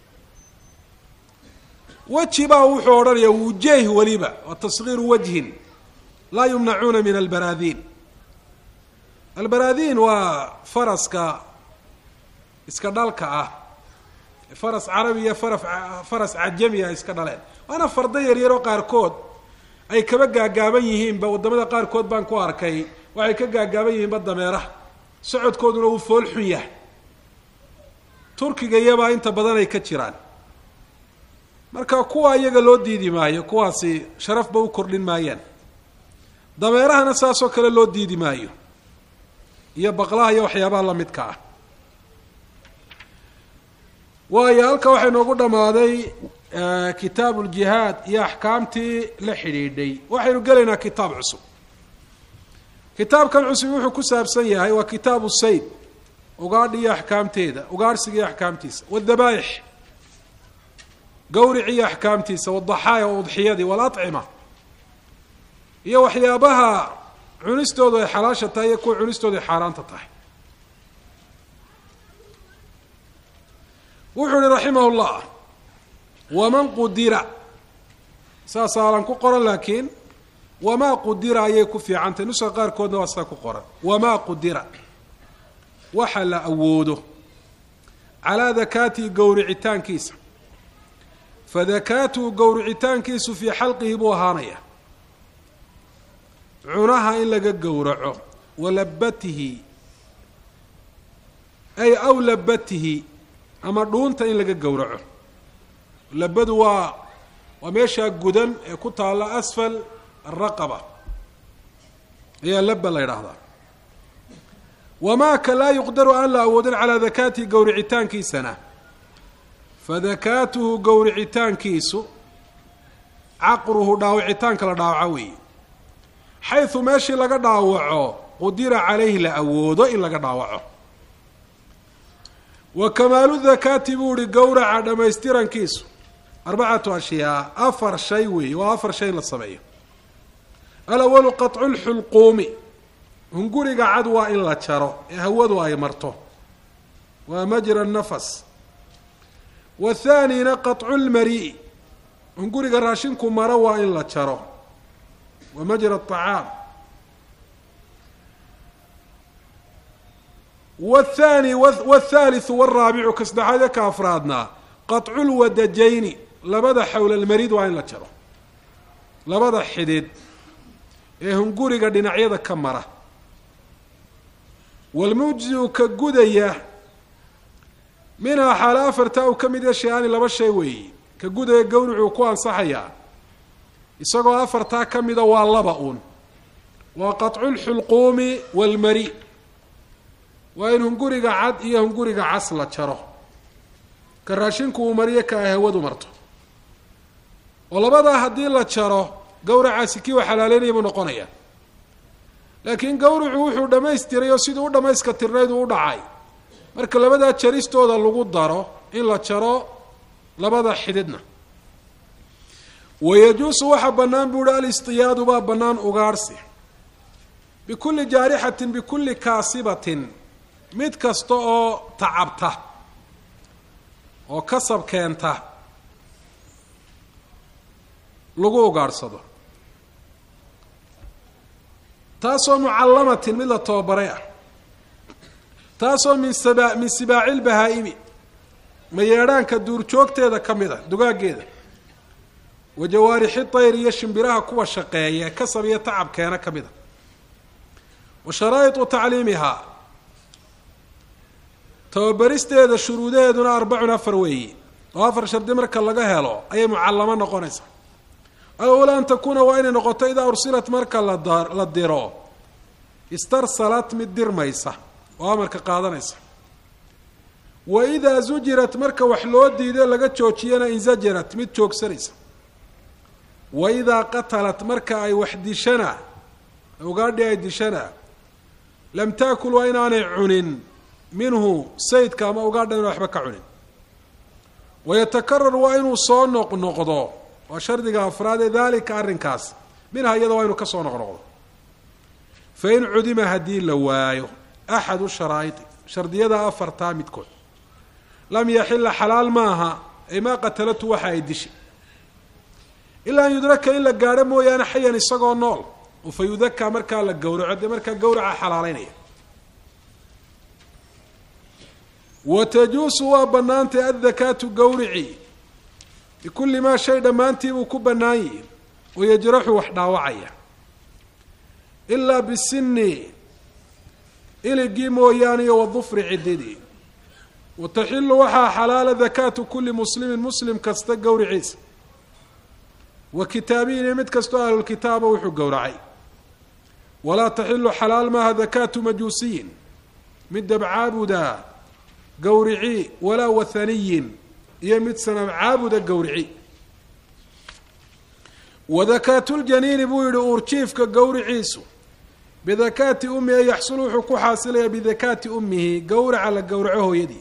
Speaker 1: weji baa wuxuu odhanaya wujeeh weliba waa tasgiiru wajhin laa yumnacuuna min albaraadiin albaraadiin waa faraska iska dhalka ah faras carabi iyo fara faras cajamiya iska dhaleen waana farda yaryaroo qaarkood ay kaba gaagaaban yihiinba waddamada qaarkood baan ku arkay waxay ka gaagaaban yihiinba dameeraha socodkooduna uu fool xun yahay turkiga iyabaa inta badan ay ka jiraan marka kuwa iyaga loo diidi maayo kuwaasi sharafba u kordhin maayaan dameerahana saasoo kale loo diidi maayo iyo baqlaha iyo waxyaabaha lamidka ah waayo halka waxay noogu dhammaaday kitaabu ljihaad iyo axkaamtii la xidhiidhay waxaynu gelaynaa kitaab cusub kitaabkan cusub wuxuu ku saabsan yahay waa kitaabu sayd ugaadhi iyo axkaamteeda ugaadhsiga iyo axkaamtiisa wadabaa'ix gawrici iyo axkaamtiisa wadaxaaya wa udxiyadii walacima iyo waxyaabaha cunistoodu ay xalaasha tahay iyo kuwa cunistoodu ay xaaraanta tahay wuxuu ihi raximah llah waman qudira saas aalan ku qoran laakiin wamaa qudira ayay ku fiicantahy nuska qaarkoodna waa sidaa ku qoran wamaa qudira waxa la awoodo calaa dakaatihi gowricitaankiisa fadakaatuhu gowricitaankiisu fii xalqihi buu ahaanaya cunaha in laga gowraco walabatihi ay aw labatihi ama dhuunta in laga gowraco labadu waa waa meeshaa gudan ee ku taalla asfal araqaba ayaa laba la yidhaahdaa wamaa ka laa yuqdaru aan la awoodin calaa dakaatihi gowricitaankiisana fadakaatuhu gowricitaankiisu caqruhu dhaawicitaanka la dhaawaco weeye xaysu meeshii laga dhaawaco qudira calayhi la awoodo in laga dhaawaco wa kamaalu dakaati buu ihi gowraca dhamaystirankiisu arbacatu ashyaa afar shay weeye waa afar shay in la sameeyo alawalu qaطcu lxulquumi hunguriga cad waa in la jaro ee hawadu ay marto waa majra nafas wathaanina qaطcu lmari hunguriga raashinku maro waa in la jaro waa majra aطacaam wاthani wاthalitثu wاraabicu ka saddexaade ka afraadna qaطcu lwadajayni labada xawlalmarid waa in la jaro labada xidid ee hunguriga dhinacyada ka mara walmujziu ka gudaya minhaa xaalo afartaa uu ka mid yahay shay-aani laba shay weeye ka gudaya gowricuu ku ansaxayaa isagoo afartaa ka mida waa laba uun waa qaطcu lxulquumi wاlmari waa in hunguriga cad iyo hunguriga cas la jaro ka raashinku uu mariyo ka ay hawadu marto oo labadaa haddii la jaro gowracaasi kii wa xalaaleynaya buu noqonaya laakiin gowricu wuxuu dhamaystiray oo siduu u dhamayska tirnayd uu u dhacay marka labadaa jaristooda lagu daro in la jaro labada xididna wayajuusu waxaa bannaan buu uhi alistiyaadu baa bannaan ugaarhsi bikulli jaarixatin bikulli kaasibatin mid kasta oo tacabta oo kasab keenta lagu ugaadhsado taasoo mucallamatin mid la tababaray ah taasoo min saba min sibaaci lbahaa-imi mayeedhaanka duurjoogteeda ka mid a dugaaggeeda wa jawaarixi tayr iyo shimbiraha kuwa shaqeeya kasab iyo tacabkeena ka mid a wa sharaa'iطu tacliimihaa tababaristeeda shuruudaheeduna arbacun afar weeyi oo afar shardi marka laga helo ayay mucallamo noqonaysaa alawala an takuuna waa inay noqoto idaa ursilat marka lada la diro istarsalat mid dirmaysa oo amarka qaadanaysa wa idaa zujirat marka wax loo diido laga joojiyana inzajarat mid joogsanaysa waidaa qatalat marka ay wax dishana ugaadhi ay dishana lam taakul waa inaanay cunin minhu saydka ama ugaadha ina waxba ka cunin wayatakarar waa inuu soo noqnoqdo waa shardiga afraad ee daalika arrinkaas minha iyada waa inuu ka soo noqnoqdo fain cudima haddii la waayo axadu sharaa'idi shardiyada afartaa midkood lam yaxila xalaal maaha ay maa qatalatu waxa ay dishay ilaa an yudraka in la gaadho mooyaane xayan isagoo nool oo fa yudakaa markaa la gowraco dee markaa gawraca xalaaleynaya wa tajuusu waa banaantay addakaatu gawrici bikulli maa shay dhammaantii buu ku bannaan yihi oo yajraxu wax dhaawacaya ilaa bisini iligii mooyaane iyo wadufri ciddidii wataxilu waxaa xalaala dakaatu kulli muslimin muslim kasta gowriciisa wa kitaabiyin iyo mid kastoo ahlulkitaaba wuxuu gowracay walaa taxilu xalaal maaha dakaatu majuusiyin mid dabcaabuda gowrici walaa wathaniyin iyo mid sanam caabuda gowrici wadakaatuljaniini buu yihi uurjiifka gowriciisu bidakaati ummihi yaxsulu wuxuu ku xaasilayaa bidakaati ummihi gowraca la gowraco hooyadii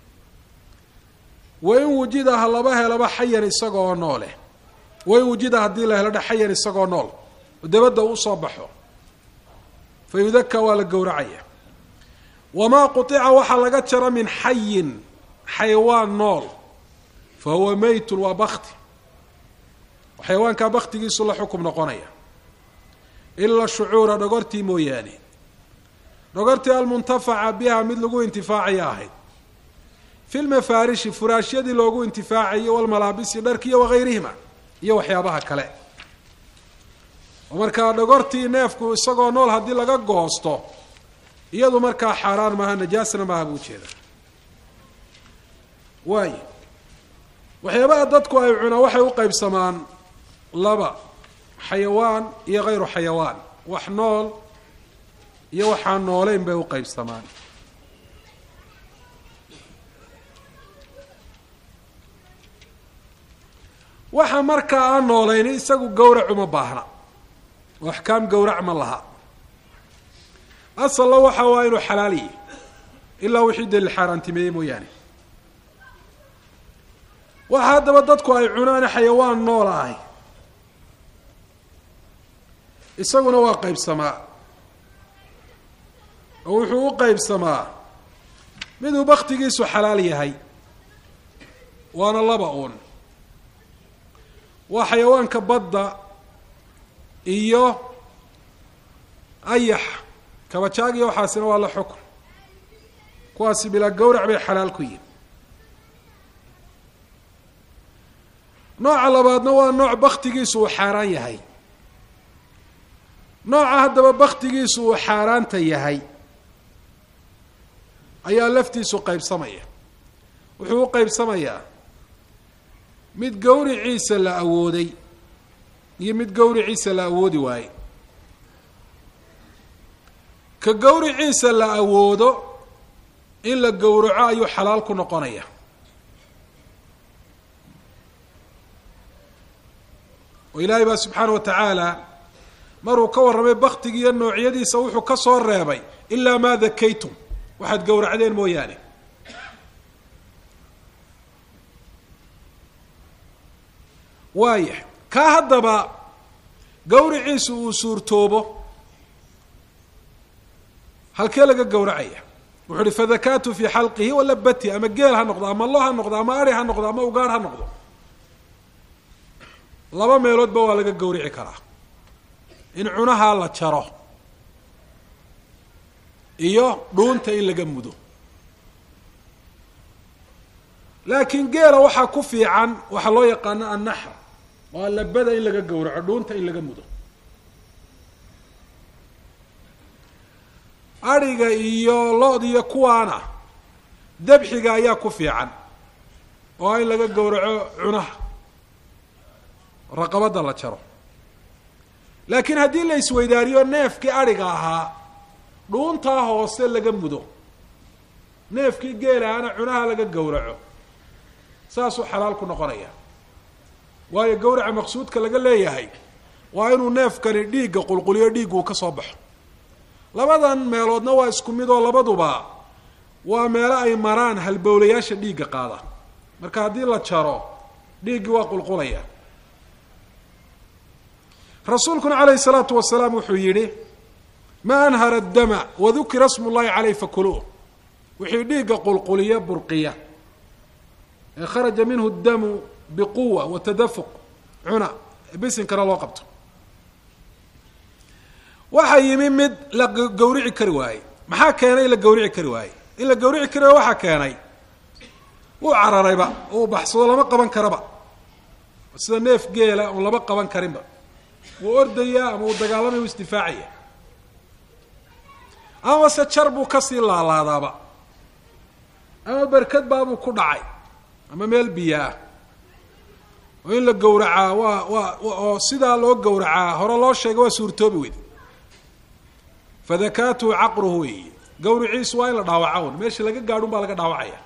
Speaker 1: wain wujida ha laba helaba xayan isagoo nooleh wain wujida haddii la helo dha xayan isagoo nool oo dabadda u soo baxo fa yudaka waa la gowracaya wamaa qutica waxaa laga jara min xayin xayawaan nool fa huwa meytun waa bakti xayawaankaa baktigiisu la xukum noqonaya ila shucuura dhogortii mooyaane dhogortii almuntafaca biha mid lagu intifaacaya ahayd fi lmafaarishi furaashyadii loogu intifaacayo walmalaabisi dharkiiyo wagayrihima iyo waxyaabaha kale oo markaa dhogortii neefku isagoo nool haddii laga goosto iyadu markaa xaaraan maaha najaasna maaha buu jeeda waayo waxyaabaha dadku ay cunaan waxay u qaybsamaan laba xayawaan iyo hayru xayawaan wax nool iyo waxaan nooleyn bay u qaybsamaan waxa markaa aan noolayni isagu gawrac uma baahna oo axkaam gawrac ma laha asalla waxa waa inuu xalaaliyi ilaa wixii daliil xaaraantimeeyey mooyaane waxa haddaba dadku ay cunaan xayawaan nool ahay isaguna waa qaybsamaa oo wuxuu u qaybsamaa miduu baktigiisu xalaal yahay waana laba uun waa xayawaanka badda iyo ayax kabajaagiyo waxaasina waa la xukun kuwaasi bilaa gawrac bay xalaal ku yihin nooca labaadna waa nooc baktigiisu uu xaaraan yahay nooca haddaba baktigiisu uu xaaraanta yahay ayaa laftiisu qaybsamaya wuxuu u qaybsamayaa mid gawriciisa la awooday iyo mid gawriciisa la awoodi waaye ka gawriciisa la awoodo in la gowraco ayuu xalaal ku noqonaya oo ilaahay baa subxaana wa tacaala maruu ka warramay baktiga iyo noocyadiisa wuxuu ka soo reebay ilaa maa dakaytum waxaad gowracdeen mooyaane waaya kaa haddaba gawriciisu uu suurtoobo halkee laga gowracaya wuxuu uhi fadakaatu fii xalqihi walabati ama geel ha noqdo ama lo ha noqdo ama ari ha noqdo ama ugaar ha noqdo laba meeloodba waa laga gawrici karaa in cunahaa la jaro iyo dhuunta in laga mudo laakiin geela waxaa ku fiican waxaa loo yaqaano annaxr waa labada in laga gowraco dhuunta in laga mudo adhiga iyo lo-da iyo kuwaana dabxiga ayaa ku fiican oo in laga gowraco cunaha raqabada la jaro laakiin haddii la isweydaariyo neefkii adhiga ahaa dhuuntaa hoose laga mudo neefkii geelaana cunaha laga gowraco saasuu xalaal ku noqonaya waayo gawraca maqsuudka laga leeyahay waa inuu neefkani dhiigga qulquliyo dhiiggu uu ka soo baxo labadan meeloodna waa isku mid oo labaduba waa meelo ay maraan halbowlayaasha dhiigga qaada marka haddii la jaro dhiiggii waa qulqulaya rasuulkuna calayhi salaatu wasalaam wuxuu yidhi ma anhara addama wadukira smu llahi caleyh fakuluuh wixii dhiigga qulquliya burqiya ee kharaja minhu damu biquwa wa tadafuq cuna bisinkana loo qabto waxaa yimi mid la gawrici kari waaye maxaa keenay in la gawrici kari waaye in la gawrici kari waaye waxaa keenay wuu cararayba uu baxsado lama qaban karaba sida neef geela oon lama qaban karinba wuu ordayaa ama uu dagaalamaya u isdifaacaya ama se jar buu kasii laalaadaaba ama berkad baabuu ku dhacay ama meel biyo ah oo in la gawracaa waa waa oo sidaa loo gawracaa hore loo sheegay waa suurtoobi weyd fadakaatuhu caqruhu wey gawriciisu waa in la dhaawaca un meesha laga gaadhun baa laga dhaawacaya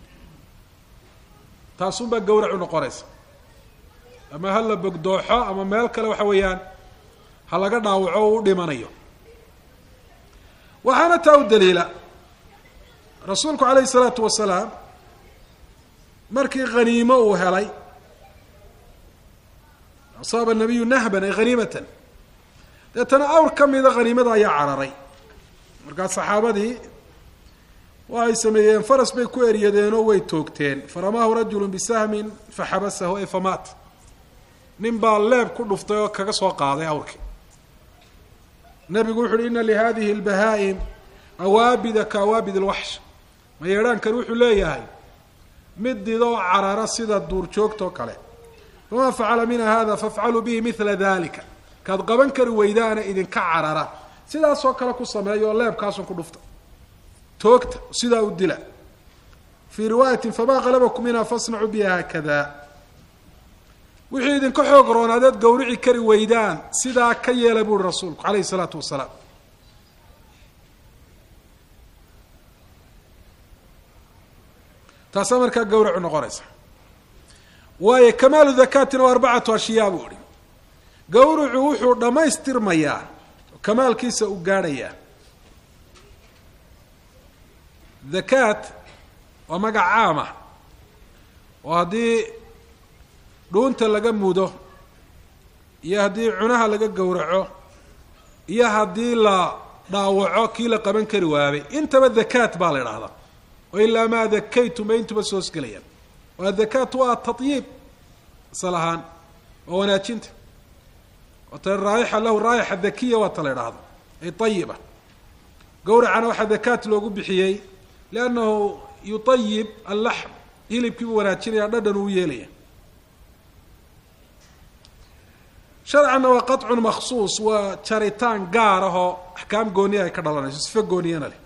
Speaker 1: taasun baa gawrac u noqonaysa ama ha la bogdooxo ama meel kale waxa weeyaan ha laga dhaawaco o u dhimanayo waxaana taa u daliila rasuulku calayhi salaatu wasalaam markii haniimo uu helay asaaba nabiyu nahban ay haniimatan deetana awr ka mida haniimada ayaa cararay markaa saxaabadii waxay sameeyeen faras bay ku eryadeenoo way toogteen faramaahu rajulu bisahmin faxabasahu ay famaat nin baa leeb ku dhuftay oo kaga soo qaaday awrkii nabigu wuxu uhi ina lihadihi اlbahaa'im awaabida ka awaabid اlwaxsh ma yeedhaankan wuxuu leeyahay mid didoo carara sida duurjoogtoo kale famaa facala mina hada fafcaluu bihi mila dalika kaad qaban kari weydaana idinka carara sidaasoo kale ku sameeya oo leebkaasun ku dhufta toogta sidaa u dila fii riwaayatin famaa qalabakum minha fasnacuu biha haakada wixii idinka xoog roonaadeed gawrici kari weydaan sidaa ka yeela buuhi rasuulku calayhi salaatu wasalaam taasaa markaa gawracu noqonaysa waayo kamaalu dakaatina waa arbacatu ashyaa buu ihi gawracu wuxuu dhammaystirmayaa kamaalkiisa u gaadhayaa dakaat waa magac caamah oo haddii dhuunta laga mudo iyo haddii cunaha laga gawraco iyo haddii la dhaawaco kii la qaban kari waabay intaba dakaat baa la idhaahdaa oo ilaa maa dakaytum bay intuba soo hosgelayaan oo adakaat waa tatyiib asal ahaan waa wanaajinta waata raayixa lahu raayixa dakiya waa ta la idhaahdo ay tayiba gawracana waxaa dakaat loogu bixiyey liannahu yutayib allaxm hilibkiibuu wanaajinaya dhadhan uu yeelaya sharcanna waa qaطcun maksuus waa jaritaan gaar ahoo axkaam gooniya ay ka dhalanayso sifo gooniyana leh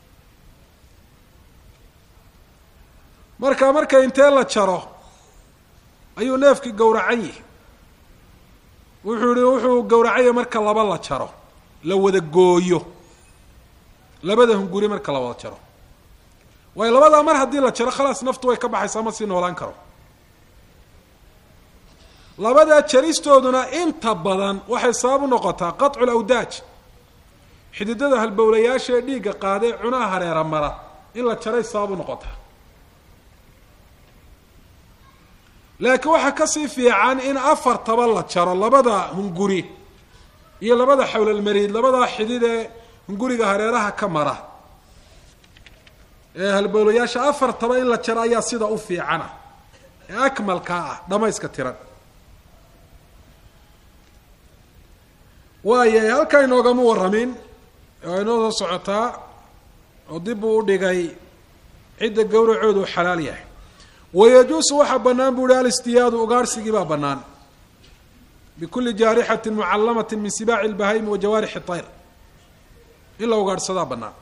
Speaker 1: marka marka intee la jaro ayuu neefkii gawracan yihi wuxuu ihi wuxuu gawracaya marka laba la jaro la wada gooyo labada hunguri marka la wada jaro waayo labadaa mar haddii la jaro khalaas naftu way ka baxaysaa ma sii noolaan karo labadaa jaristooduna inta badan waxay sabab u noqotaa qaطcu lawdaaj xididada halbowlayaasha ee dhiigga qaadee cunaha hareera mara in la jaray sabab u noqotaa laakiin waxaa kasii fiican in afartaba la jaro labada hunguri iyo labada xawlalmariid labadaa xidid ee hunguriga hareeraha ka mara ee halbowlayaasha afartaba in la jaro ayaa sida u fiicana ee akmalkaa ah dhamayska tiran waayahay halkaa inoogama warramin oo inoo soo socotaa oo dib uu u dhigay cidda gawracoodu u xalaal yahay wayajuusu waxaa bannaan bu uhi alistiyaadu ugaarhsigii baa bannaan bikulli jaarixatin mucallamatin min sibaaci lbahaymi wa jawaarixi tayr in la ugaadhsadaa bannaan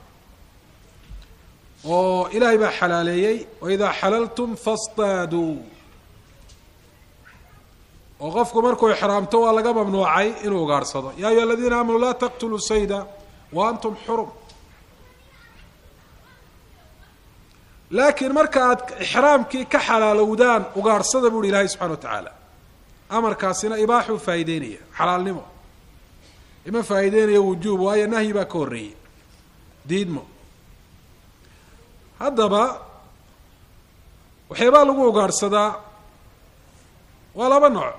Speaker 1: oo ilaahay baa xalaaleeyey waidaa xalaltum fastaaduu oo qofku markuu ixraamto waa laga mamnuucay inuu ugaadhsado yaa ayuha aladiina aamanuu laa taqtuluu sayda wa antum xurum laakiin marka aad ixraamkii ka xalaalowdaan ugaadhsada bu uhi ilaahay subxana wa tacaala amarkaasina ibaaxuu faa'ideynaya xalaalnimo ima faa'iideynayo wujuub waayo nahyi baa ka horreeyey diidmo haddaba waxyaabaa lagu ugaadhsadaa waa laba nooc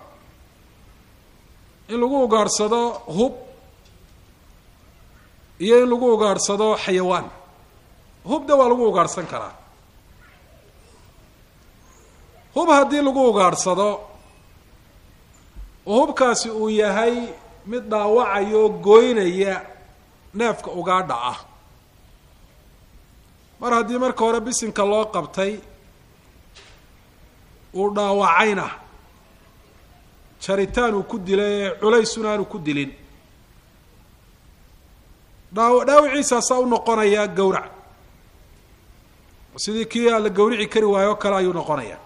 Speaker 1: in lagu ugaadhsado hub iyo in lagu ugaadhsado xayawaan hubda waa lagu ugaadhsan karaa hub haddii lagu ugaadhsado oo hubkaasi uu yahay mid dhaawacaya oo gooynaya neefka ugaadha ah mar haddii marka hore bisinka loo qabtay uu dhaawacayna jaritaan uu ku dilay culaysuna aanu ku dilin dhaaw dhaawiciisaasaa u noqonayaa gawrac sidii kii aan la gawrici kari waayo o kale ayuu noqonayaa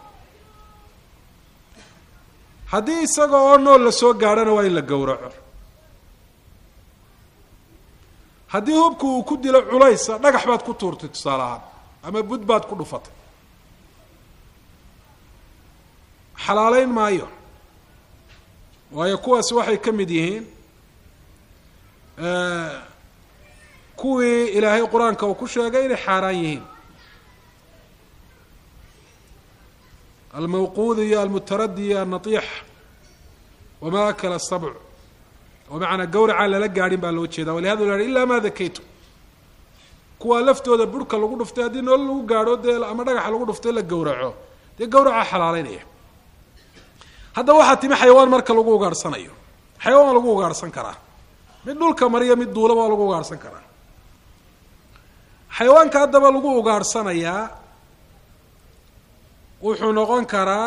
Speaker 1: haddii isaga oo nool la soo gaadhana waa in la gawraco haddii hubku uu ku dilo culaysa dhagax baad ku tuurtay tusaale ahaan ama bud baad ku dhufatay xalaaleyn maayo waayo kuwaasi waxay ka mid yihiin kuwii ilaahay qur-aanka uu ku sheegay inay xaaraan yihiin almawquud iyo almutaradi iyo alnatiix wamaa akala asabc oo macanaa gawracaan lala gaadhin baa loo jeedaa walihada la hi ilaa maa dakaytu kuwaa laftooda burhka lagu dhuftay haddii noolo lagu gaadho dee ama dhagaxa lagu dhuftay la gawraco dee gawracaa xalaaleynaya haddaba waxaa timi xayawaan marka lagu ugaadhsanayo xayawaan waa lagu ugaadhsan karaa mid dhulka mariya mid duulaba waa lagu ugaadhsan karaa xayawaanka haddaba lagu ugaadhsanayaa wuxuu noqon karaa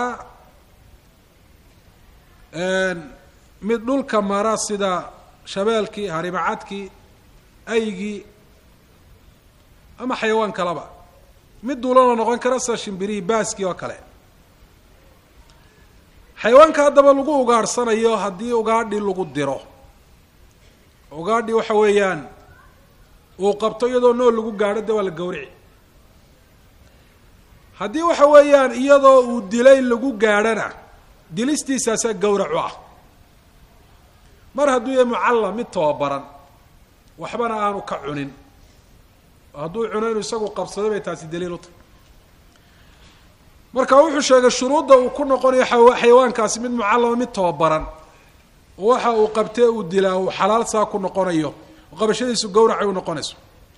Speaker 1: mid dhulka mara sida shabeelkii haribacadkii aygii ama xayawaan kalaba mid duulana noqon kara sida shimbirihii baaskii oo kale xayawaanka haddaba lagu ugaadhsanayo haddii ugaadhi lagu diro ugaadhi waxa weeyaan uu qabto iyadoo nool lagu gaadho dee waa la gawrici haddii waxa weeyaan iyadoo uu dilay lagu gaadhana dilistiisaasaa gawracu ah mar hadduu yahay mucallam mid tababaran waxbana aanu ka cunin oo hadduu cuno inuu isagu qabsado bay taasi daliil u tahay marka wuxuu sheegay shuruudda uu ku noqonayo xayawaankaasi mid mucallama mid tababaran oo waxa uu qabtee uu dilaa uu xalaal saa ku noqonayo oo qabashadiisu gawracay u noqonayso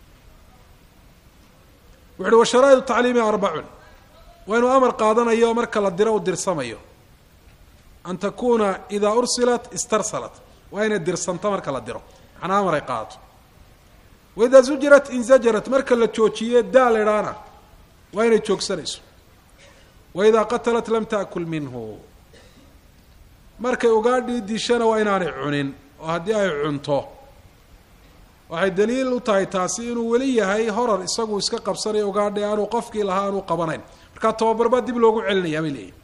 Speaker 1: wuxu uhi wa sharaa'idu tacliimi arbacun waa inuu amar qaadanayo marka la diro u dirsamayo an takuna idaa ursilat istarsalat waa inay dirsanto marka la diro macnaa amar ay qaadato waidaa zujirat inzajarat marka la joojiye daa la idhaana waa inay joogsanayso waidaa qatalat lam taakul minhu markay ugaadhii dishana waa inaanay cunin oo haddii ay cunto waxay daliil u tahay taasi inuu weli yahay horar isagu iska qabsanayo ugaadhi aanuu qofkii lahaa aanuu qabanayn markaa tababar baa dib loogu celinayaa bay leeyihin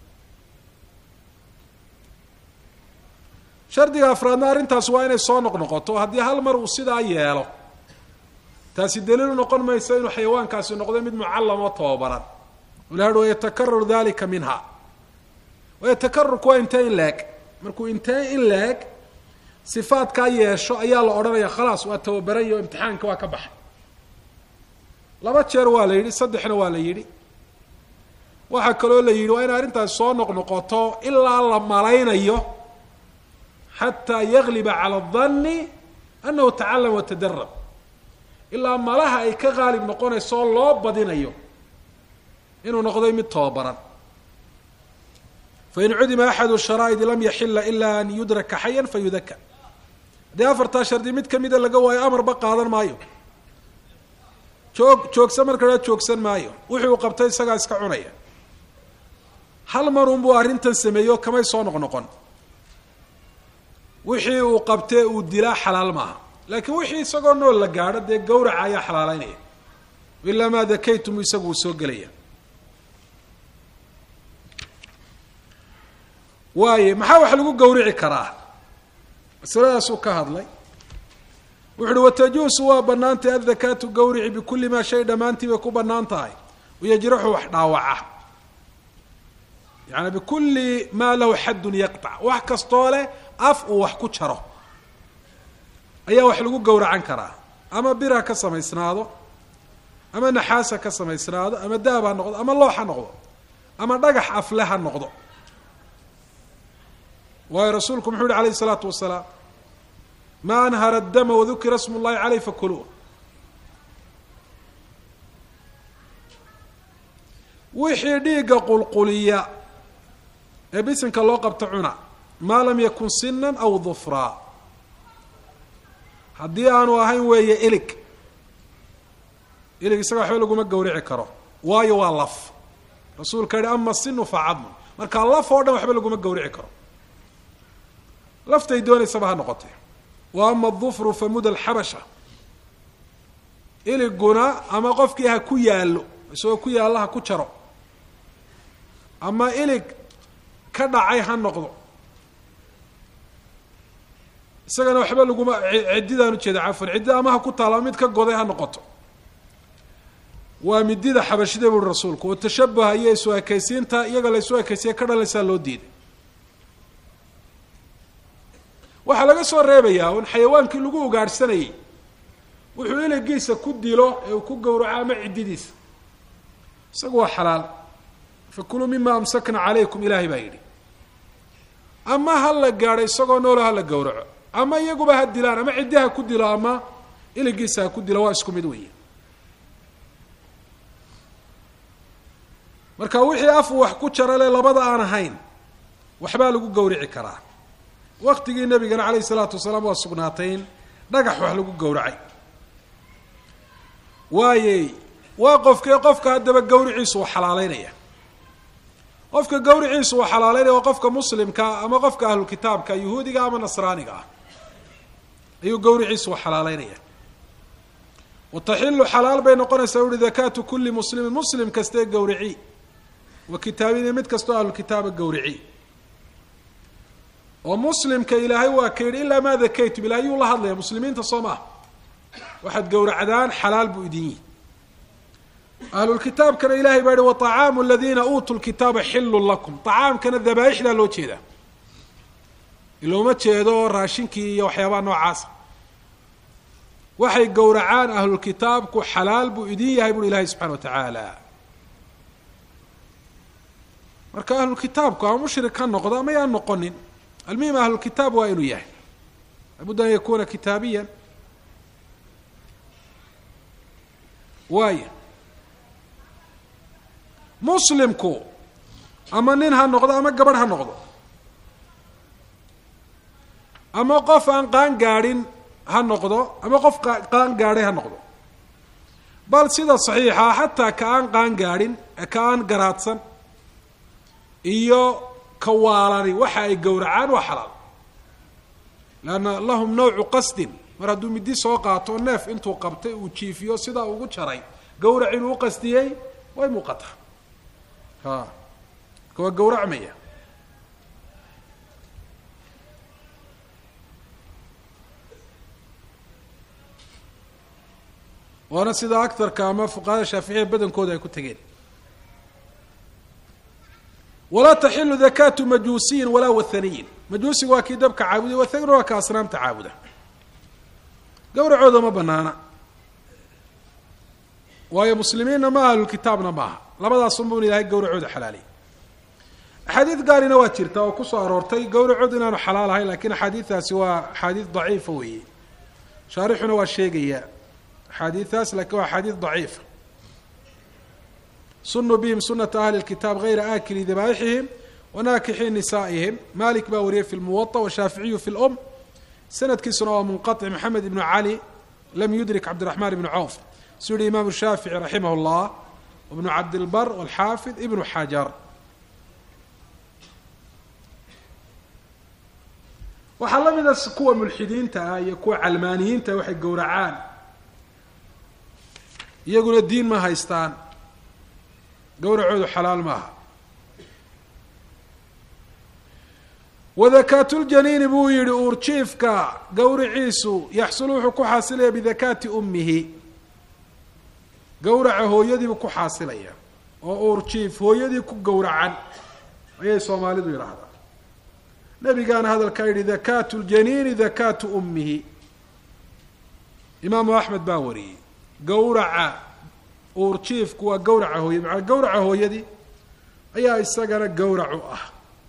Speaker 1: shardiga afraadna arrintaas waa inay soo noqnoqoto haddii hal mar uu sidaa yeelo taasi daliil u noqon mayso inuu xayawaankaasi noqdo mid mucallam oo tababaran walahi wayatakarar dalika minha wayatakararku waa intee in laeg markuu intee in laeg sifaadkaa yeesho ayaa la odhanaya khalaas waa tababaran yo imtixaanka waa ka baxay laba jeer waa la yidhi saddexna waa la yidhi waxaa kaloo la yidhi waa in arrintaasi soo noqnoqoto ilaa la malaynayo xataa yagliba cala adanni annahu tacallama watadarab ilaa malaha ay ka qaalib noqonayso oo loo badinayo inuu noqday mid tababaran fain cudima axadu sharaa'idi lam yaxila ila an yudraka xayan fayudaka haddii afartaa shardi mid kamida laga waayo amarba qaadan maayo joog joogsan marka haa joogsan maayo wixii uu qabtay isagaa iska cunaya hal marun buu arrintan sameeyo kamay soo noqnoqon wixii uu qabtee uu dilaa xalaal maaha laakiin wixii isagoo nool la gaadho dee gawraca ayaa xalaaleynaya ilaa maa dakaytum isagu uu soo gelaya waaye maxaa wax lagu gawrici karaa masaladaasuu ka hadlay wuxu uhi watajuusu waa banaantay addakaatu gawrici bikulli maa shay dhammaantii bay ku banaan tahay wayajraxu wax dhaawaca yaani bikulli maa lahu xaddun yaqtac wax kastoo leh af uu wax ku jaro ayaa wax lagu gawracan karaa ama bira ka samaysnaado ama naxaasa ka samaysnaado ama daab ha noqdo ama loox ha noqdo ama dhagax afle ha noqdo waayo rasuulku muxuu yihi alayhi الsalaatu wasalaam ma anhara الdama wadukira smu اllahi caleyh fakuluuh wixii dhiigga qulquliya ee bisinka loo qabto cuna maa lam yakun sinan aw dufraa haddii aanu ahayn weeye ilig ilig isaga waxba laguma gawrici karo waayo waa laf rasuulka yihi ama sinu fa cadmun markaa laf oo dhan waxba laguma gawrici karo laftay doonaysaba ha noqotay wa ama adufru fa muda alxabasha iliguna ama qofkii ha ku yaallo isagoo ku yaallo ha ku jaro ama ilig ka dhacay ha noqdo isagana waxba laguma ciddidaan ujeeda cafan ciddida ama ha ku taalo mid ka goday ha noqoto waa midida xabashida buuri rasuulku oo tashabuha iyo isu ekaysiinta iyaga la isu ekaysiya ka dhalaysaa loo diiday waxaa laga soo reebayaa un xayawaankii lagu ugaadhsanayay wuxuu iligiisa ku dilo ee uu ku gowraco ama ciddidiisa isagu waa xalaal fakuluu mima amsakna calaykum ilaahay baa yidhi ama ha la gaadho isagoo noolo ha la gowraco ama iyaguba ha dilaan ama ciddi ha ku dilo ama iligiisa ha ku dilo waa isku mid weeye marka wixii afu wax ku jara le labada aan ahayn waxbaa lagu gawrici karaa waktigii nabigana calayhi salaatu wasalaam waa sugnaatay in dhagax wax lagu gowracay waayey waa qofkee qofka haddaba gawriciisu uu xalaaleynaya qofka gawriciisu uu xalaaleynaya waa qofka muslimka ama qofka ahlukitaabka yuhuudiga ama nasraaniga ah ayuu gawriciisu uu xalaaleynaya wataxilu xalaal bay noqonaysaa uhi dakaatu kuli muslimin muslim kastee gawrici wa kitaabini mid kastoo ahlukitaaba gawrici oo muslimka ilaahay waa ka yidhi ilaa maa dakaytum ilahay yuu la hadlaya muslimiinta soo maaha waxaad gowracdaan xalaal buu idin yihi ahlulkitaabkana ilahay baa yihi waطacaamu aladiina uutuu lkitaaba xilun lakum طacaamkana dabaaixdaa loo jeedaa ilooma jeedo raashinkii iyo waxyaabaha noocaasa waxay gowracaan ahlulkitaabku xalaal buu idin yahay buri ilahay subxana wa tacaala marka ahlulkitaabku ama mushrik ha noqdo ama yaan noqonin almuhim ahlulkitaab waa inuu yahay labudda an yakuna kitaabiyan waaya muslimku ama nin ha noqdo ama gabadh ha noqdo ama qof aan qaan gaadhin ha noqdo ama qof qaan gaadhay ha noqdo bal sida saxiixa xataa ka aan qaan gaadhin ka aan garaadsan iyo kawaalani waxa ay gowracaan waa xalaal leanna lahum nawcu qasdin mar hadduu midi soo qaato neef intuu qabtay uu jiifiyo sidaa ugu jaray gawrac inuu u qastiyey way muuqataa ha marka waa gawracmaya waana sida aktarka ama fuqahada shaaficiya badankooda ay ku tegeen walaa taxilu dakaatu majuusiyin walaa wathaniyin majuusiga waa kii dabka caabuday wathanina waa ka asnaamta caabuda gawracooda ma banaana waayo muslimiinna ma ahlulkitaabna maaha labadaasunbun ilahay gawracooda xalaaliy axaadiid gaarina waa jirta oo kusoo aroortay gawracooda inaanu xalaal ahayn lakin axaadiidaasi waa axaadiid daciifa weeye shaarixuna waa sheegaya axaadiidaas lakin waa axaadiid daciifa sunuu bihim sunata ahli lkitaab gayra aakili dabaaixihim wanaakixi nisaa'ihim malik baa wariyay fi lmuwaطa washaaficiyu fi lum sanadkiisuna waa munqaطc maxamed ibnu cali lam yudrik cabdiraxman ibnu cawf suu yihi imaamu shaafici raximah اllah wbnu cabdilbar walxaafid ibnu xajar waxaa la mida kuwa mulxidiinta ah iyo kuwa calmaaniyiinta waxay gowracaan iyaguna diin ma haystaan gawracoodu xalaal maaha wadakaatuljaniini buu yihi uurjiifka gawriciisu yaxsulu wuxuu ku xaasilaya bidakaati ummihi gawraca hooyadiibuu ku xaasilaya oo uurjiif hooyadii ku gowracan ayay soomaalidu yidhaahdaan nabigaana hadalkaa yihi dakaatu ljaniini dakaatu ummihi imaamu axmed baa wariyey gowraca uurjiifku waa gowraca hooyadi macanaa gowraca hooyadii ayaa isagana gowrac u ah.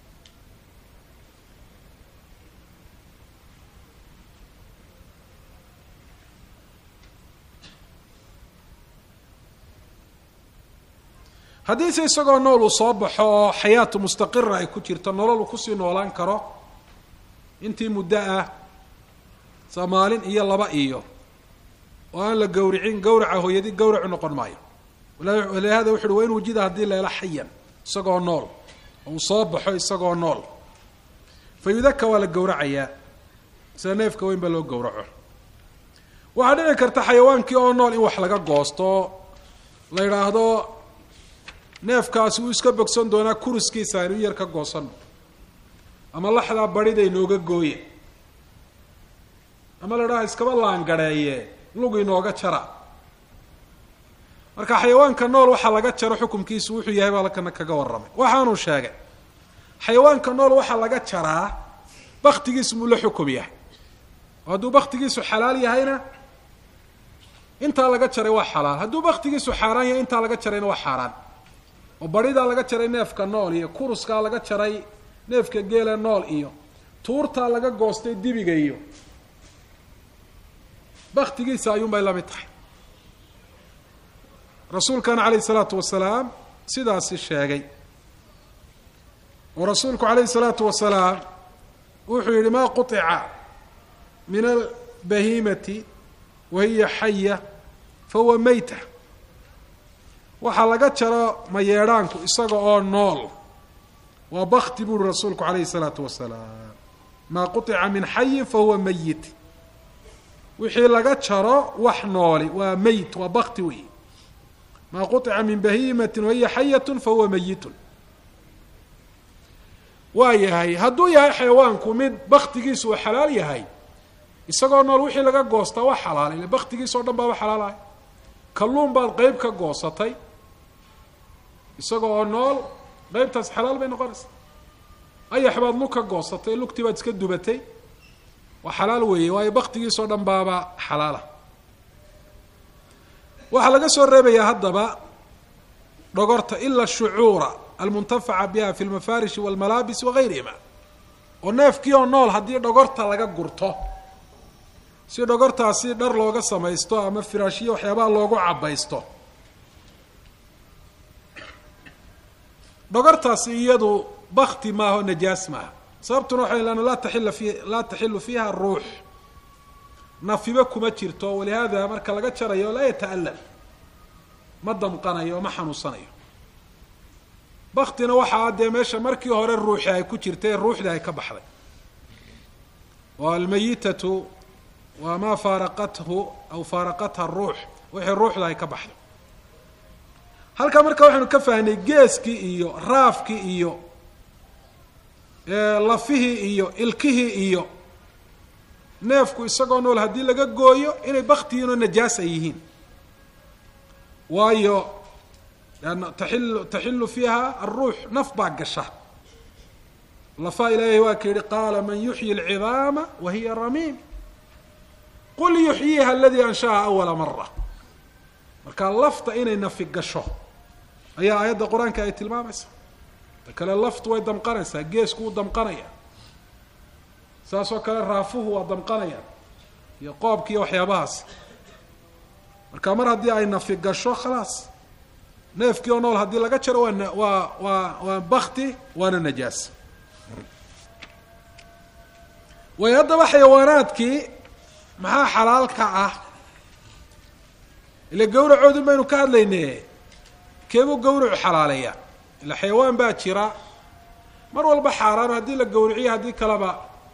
Speaker 1: haddiise isagoo nool uu soo baxo oo xayaatu mustaqira ay ku jirto nolol uu kusii noolaan karo intii muddo ah soomaalin iyo laba iyo oo aan la gowricin gowraca hooyadii gowracu noqon maayo. walihada wuxu uhi waa in wujida haddii la helo xayan isagoo nool oo uu soo baxo isagoo nool fa yudaka waa la gowracayaa sida neefka weyn ba loo gowraco. waxaa dhici karta xayawaankii oo nool in wax laga goosto la yidhaahdo neefkaasi uu iska bogsan doonaa kuriskiisa aynu yar ka goosanno ama laxdaa barida inooga gooye ama la dhaha iskaba laangareeye lug inooga jara. marka xayawaanka nool waxaa laga jaro xukumkiisu wuxuu yahay baa lakana kaga warramay. waxaanuu sheegay xayawaanka nool waxaa laga jaraa baktigiisu muu la xukum yahay oo hadduu baktigiisu xalaal yahayna intaa laga jaray waa xalaal, hadduu baktigiisu xaaraan yahay intaa laga jarayna waa xaaraan. oo baridaa laga jaray neefka nool iyo kuruskaa laga jaray neefka geela nool iyo tuurtaa laga goostay dibiga iyo baktigiisa ayuunbay la mid tahay. rasuulkana calayhi salaatu wasalaam sidaasi sheegay oo rasuulku calayhi salaatu wasalaam wuxuu yihi maa quطica min albahimati wa hiya xaya fahuwa mayta. waxaa laga jaro mayeedhaanku isaga oo nool waa bakti buuri rasuulku calayhi salaatu wasalaam. maa quطica min xayin fahuwa mayit. wixii laga jaro wax nooli waa meyt, waa bakti wey. maa quطica min bahiimati wahiya xayat fahuwa mayitun. waa yahay hadduu yahay xayawaanku mid baktigiisu uu xalaal yahay isagoo nool wixii laga goostaa waa xalaal, ile baktigiisa o dhan baaba xalaalahay. kalluun baad qeyb ka goosatay isagoo oo nool qeybtaas xalaal bay noqonaysaa. ayax baad lug ka goosatay lugtii baad iska dubatay waa xalaal weeye, waayo baktigiisa o dhan baaba xalaala. waxaa laga soo reebayaa haddaba dhogorta ila shucuura almuntafaca biha fi lmafaarishi walmalaabis wagayrihima. oo neefkii oo nool haddii dhogorta laga gurto si dhogortaasi dhar looga samaysto ama firaashiyo waxyaabaha loogu cabaysto, dhogortaasi iyadu bakti maaho najaas maaha. sababtuna waxay lan laa taxila fi laa taxilu fiiha ruux, nafiba kuma jirto. walihaada marka laga jarayo laa yata'alam, ma damqanayo ma xanuunsanayo. baktina waxaa dee meesha markii hore ruuxi ay ku jirtay ruuxdii ay ka baxday. oo almayitatu waa maa faaraqathu aw faaraqatha ruux, wixii ruuxda ay ka baxdo. halkaa marka waxaynu ka fahnay geeskii iyo raafkii iyo lafihii iyo ilkihii iyo neefku isagoo nool haddii laga gooyo inay baktiyiin oo najaas ay yihiin. waayo lanna taxil taxilu fiiha aruux, naf baa gasha. lafaa ilaahay waa ka yihi qaala man yuxyi alcidaama wa hiya ramiim qul yuxyiiha aladii anshaha awala mara. marka lafta inay nafi gasho ayaa aayadda qur-aanka ay tilmaamaysa. ta kale laftu way damqanaysaa, geesku wuu damqanaya, saas oo kale raafuhu waa damqanaya iyo qoobki iyo waxyaabahaas. marka mar haddii ay nafi gasho khalaas, neefkii oo nool haddii laga jaro waa waa waa waa bakti waana najaas. way haddaba xayawaanaadkii maxaa xalaalka ah? ila gawracoodin baynu ka hadlayne keebuu gawracu xalaaleeya? ila xayawaan baa jira mar walba xaaraan haddii la gawriciyo haddii kaleba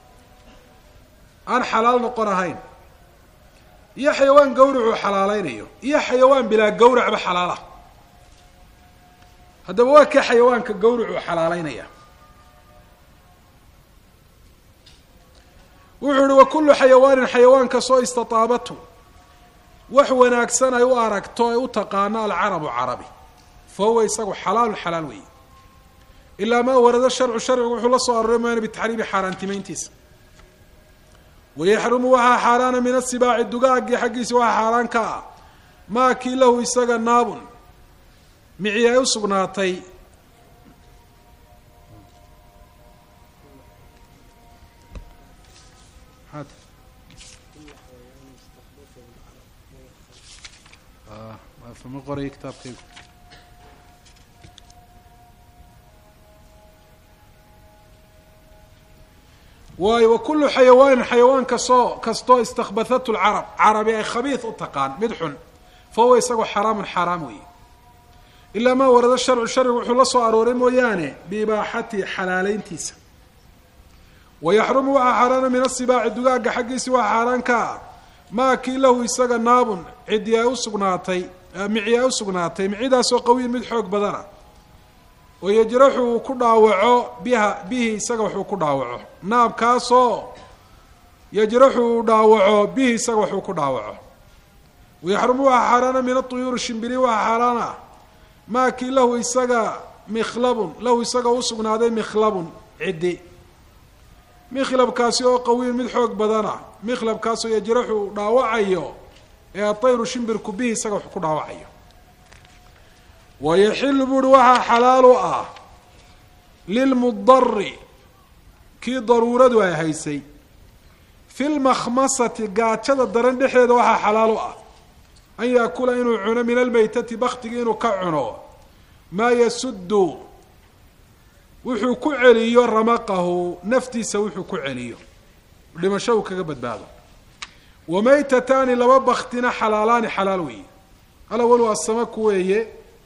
Speaker 1: aan xalaal noqon ahayn, iyo xayawaan gawracu xalaaleynayo, iyo xayawaan bilaa gawracba xalaalah. haddaba waa ka xayawaanka gawracu xalaaleynaya. wuxuu uhi wakulu xayawaanin xayawaan kasoo istataabatu wax wanaagsan ay u aragto ay u taqaano alcarabu carabi fa huwa isagu xalaalu xalaal weeye. ilaa maa warada sharcu sharcigu wuxuu la soo aroray mooyaane bitaxriimi xaaraantimeyntiisa. wayaxrumu waxaa xaaraana min asibaaci dugaagii xaggiisa waxaa xaaraan ka ah maa kii lahu isaga naabun mici ay u sugnaatay ma qoray kitaabkaygu waayo wakulu xayawaanin xayawaan kasoo kastoo istakbathathu lcarab carabi ay khabiid u taqaan mid xun fa huwa isagoo xaraamun xaaraam weeye ilaa maa warada sharcu sharcigu wuxuu la soo arooray mooyaane biibaaxatihi xalaaleyntiisa wayaxrumu waxaa xaaraana min asibaaci dugaaga xaggiisi waa xaaraan ka ah maa kii lahu isaga naabun cidii ay usugnaatay mici ay usugnaatay micidaasoo qawiyin mid xoog badana oo yajraxu uu ku dhaawaco biha bihi isaga waxuu ku dhaawaco naabkaasoo yajraxu uu dhaawaco bihi isaga waxuu ku dhaawaco wayaxrumu waxaa xaaraana min atuyuuri shimbiri waxaa xaaraan ah maa kii lahu isaga mikhlabun lahu isaga usugnaaday mikhlabun ciddi mikhlabkaasi oo qawiyin mid xoog badana mikhlabkaasoo yajraxu uu dhaawacayo ee atayru shimbirku bihi isaga wax ku dhaawacayo wayaxilu buuhi waxaa xalaal u ah lilmudari kii daruuradu ay haysay fi lmakhmasati gaajada daran dhexeeda waxaa xalaal u ah an yaakula inuu cuno min almaytati baktigi inuu ka cuno maa yasuddu wuxuu ku celiyo ramaqahu naftiisa wuxuu ku celiyo dhimasho uu kaga badbaado wamaytataani laba baktina xalaalaani xalaal weeye alawalu asamaku weeye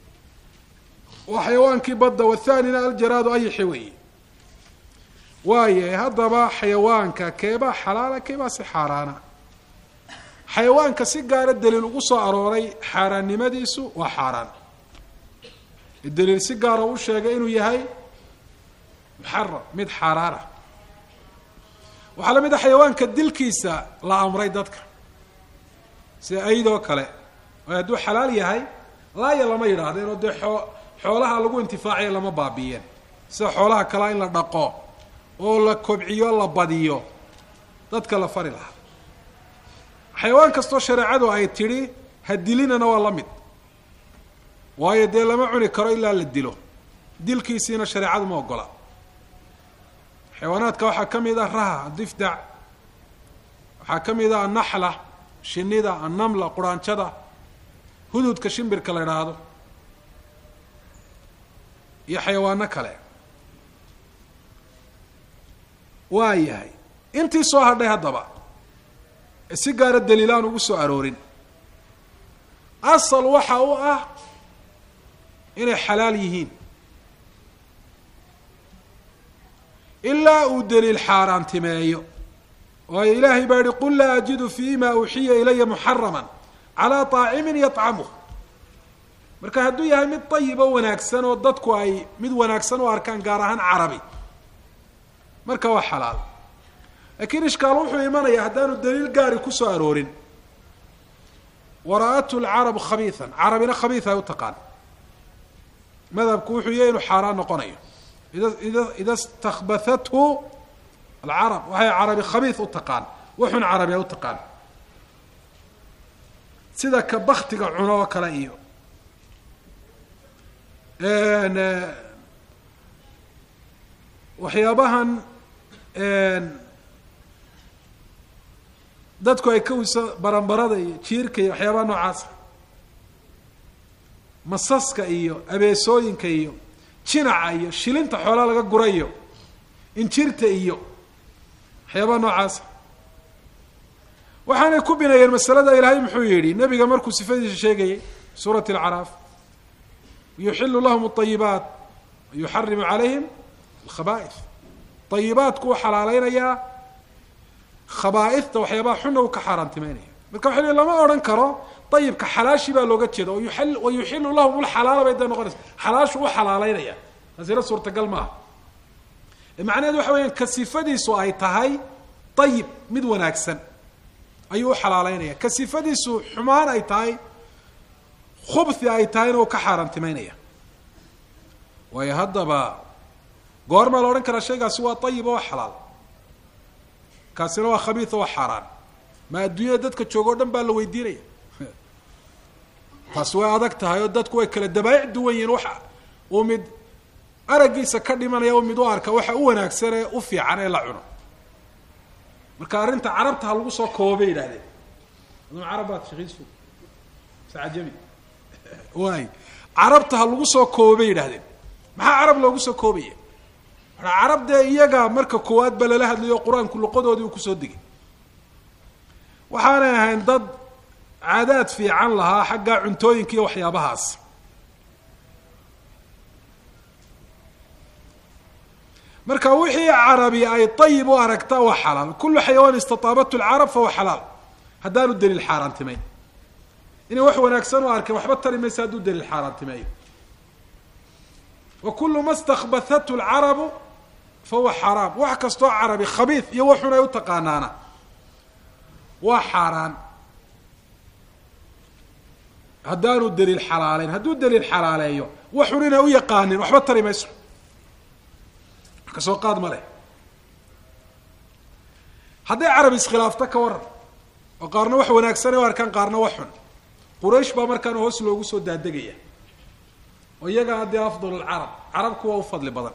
Speaker 1: waa xayawaankii badda wathaanina aljaraadu ayixi weeye waaye haddaba xayawaanka keebaa xalaala keebaa si xaaraana xayawaanka si gaara daliil ugu soo arooray xaaraannimadiisu waa xaaraan daliil si gaara u sheegay inuu yahay muxaram mid xaaraana waxaa la mid a xayawaanka dilkiisa la amray dadka sida aydoo kale waayo hadduu xalaal yahay laaya lama yidhaahdeen oo dee xoo xoolaha lagu intifaacayo lama baabiiyeen sida xoolaha kalea in la dhaqo oo la kobciyo la badiyo dadka la fari lahaa xayawaan kastoo shareecadu ay tidhi ha dilinana waa la mid waayo dee lama cuni karo ilaa la dilo dilkiisiina shareecadu ma ogola xayawaanaadka waxaa ka mid ah raha difdac waxaa ka mid ah annaxla shinida annamla quraanjada hududka shimbirka la idhaahdo iyo xayawaano kale waa yahay intii soo hadhay haddaba si gaara daliilaan ugu soo aroorin asal waxa u ah inay xalaal yihiin ilaa uu daliil xaaraantimeeyo waayo ilaahay baa yihi qul laa ajidu fiima uxiya ilaya muxarama calaa طaacimin yطcamuh marka hadduu yahay mid ayibo wanaagsan oo dadku ay mid wanaagsan u arkaan gaar ahaan carabi marka waa xalaal laakiin ishkaal wuxuu imanaya haddaanu daliil gaari kusoo aroorin wara'atu lcarabu khabiian carabina khabiid ay u taqaan madhabku wuxuu yahay inuu xaaraan noqonayo ida ida ida istakbathathu alcarab waxay carabi khabiid u taqaan wuxun carabi ay u taqaan sida ka baktiga cuno oo kale iyo waxyaabahan dadku ay ka wiso baranbarada iyo jiirka iyo waxyaabaha noocaasa masaska iyo abeesooyinka iyo jinaca iyo shilinta xoolaa laga gurayo injirta iyo waxyaabaha noocaasa waxaanay ku binayeen masalada ilaahay muxuu yihi nebiga markuu sifadiisa sheegayay suurat alcaraaf yuxilu lahum alayibaat wayuxarimu calayhim alkhaba'is ayibaatku uu xalaaleynayaa khabaaista waxyaabaha xuna uu ka xaaraantimeynaya marka waxa lama odhan karo ayibka xalaashi baa looga jeeda wayuxilu lahum lxalaala bay dee noqonaysa xalaashu u xalaaleynaya taasina suurtagal maaha macnaheedu waxa weyaan ka sifadiisu ay tahay ayib mid wanaagsan ayuu u xalaaleynaya ka sifadiisu xumaan ay tahay khubthi ay tahayna uu ka xaaraantimeynaya waayo haddaba goormaa la odhan karaa shaygaasi waa ayib oo xalaal kaasina waa khabiis oo xaaraan ma adduunyada dadka joogo dhan baa la weydiinaya taas way adag tahay oo dadku way kala dabaayic duwan yihiin waxa uu mid aragiisa ka dhimanaya oo mid u arka waxa u wanaagsan ee u fiican ee la cuno marka arrinta carabta ha lagu soo koobay yiraahdeen adoo carabaad shaqiisu saajami way carabta ha lagu soo koobay yiraahdeen maxaa carab loogu soo koobay waxa carabda iyaga marka koowaad bal la hadlayo quraanku luqadoodii uu ku soo digay waxaana ahayn dad caadaad fiican lahaa xagga cuntooyinka iyo waxyaabahaas marka wixii carabi ay طيب oo aragta waa xalaal kullu xayawaan istataabat al-arab fa huwa xalaal hadaanu dalil xaaraantimay inay wax wanaagsan oo arkay waxba tari maysa haduu dalil xaaraantimay wa kullu ma istakhbathat al-arab fa huwa haram wax kasto carabi khabiith iyo waxuna ay u taqaanaana waa xaraan hadaanu dalil xalaaleyn haduu dalil xalaaleeyo waxuna u yaqaanin waxba tari mayso kasoo qaad male haday arab iskhilaafta ka waran oo qaarna wax wanaagsan oo arkaan qaarna wax xun quraysh ba markaan hoos loogu soo daadagaya oo iyaga hadii afdal arab arabku waa u fadli badan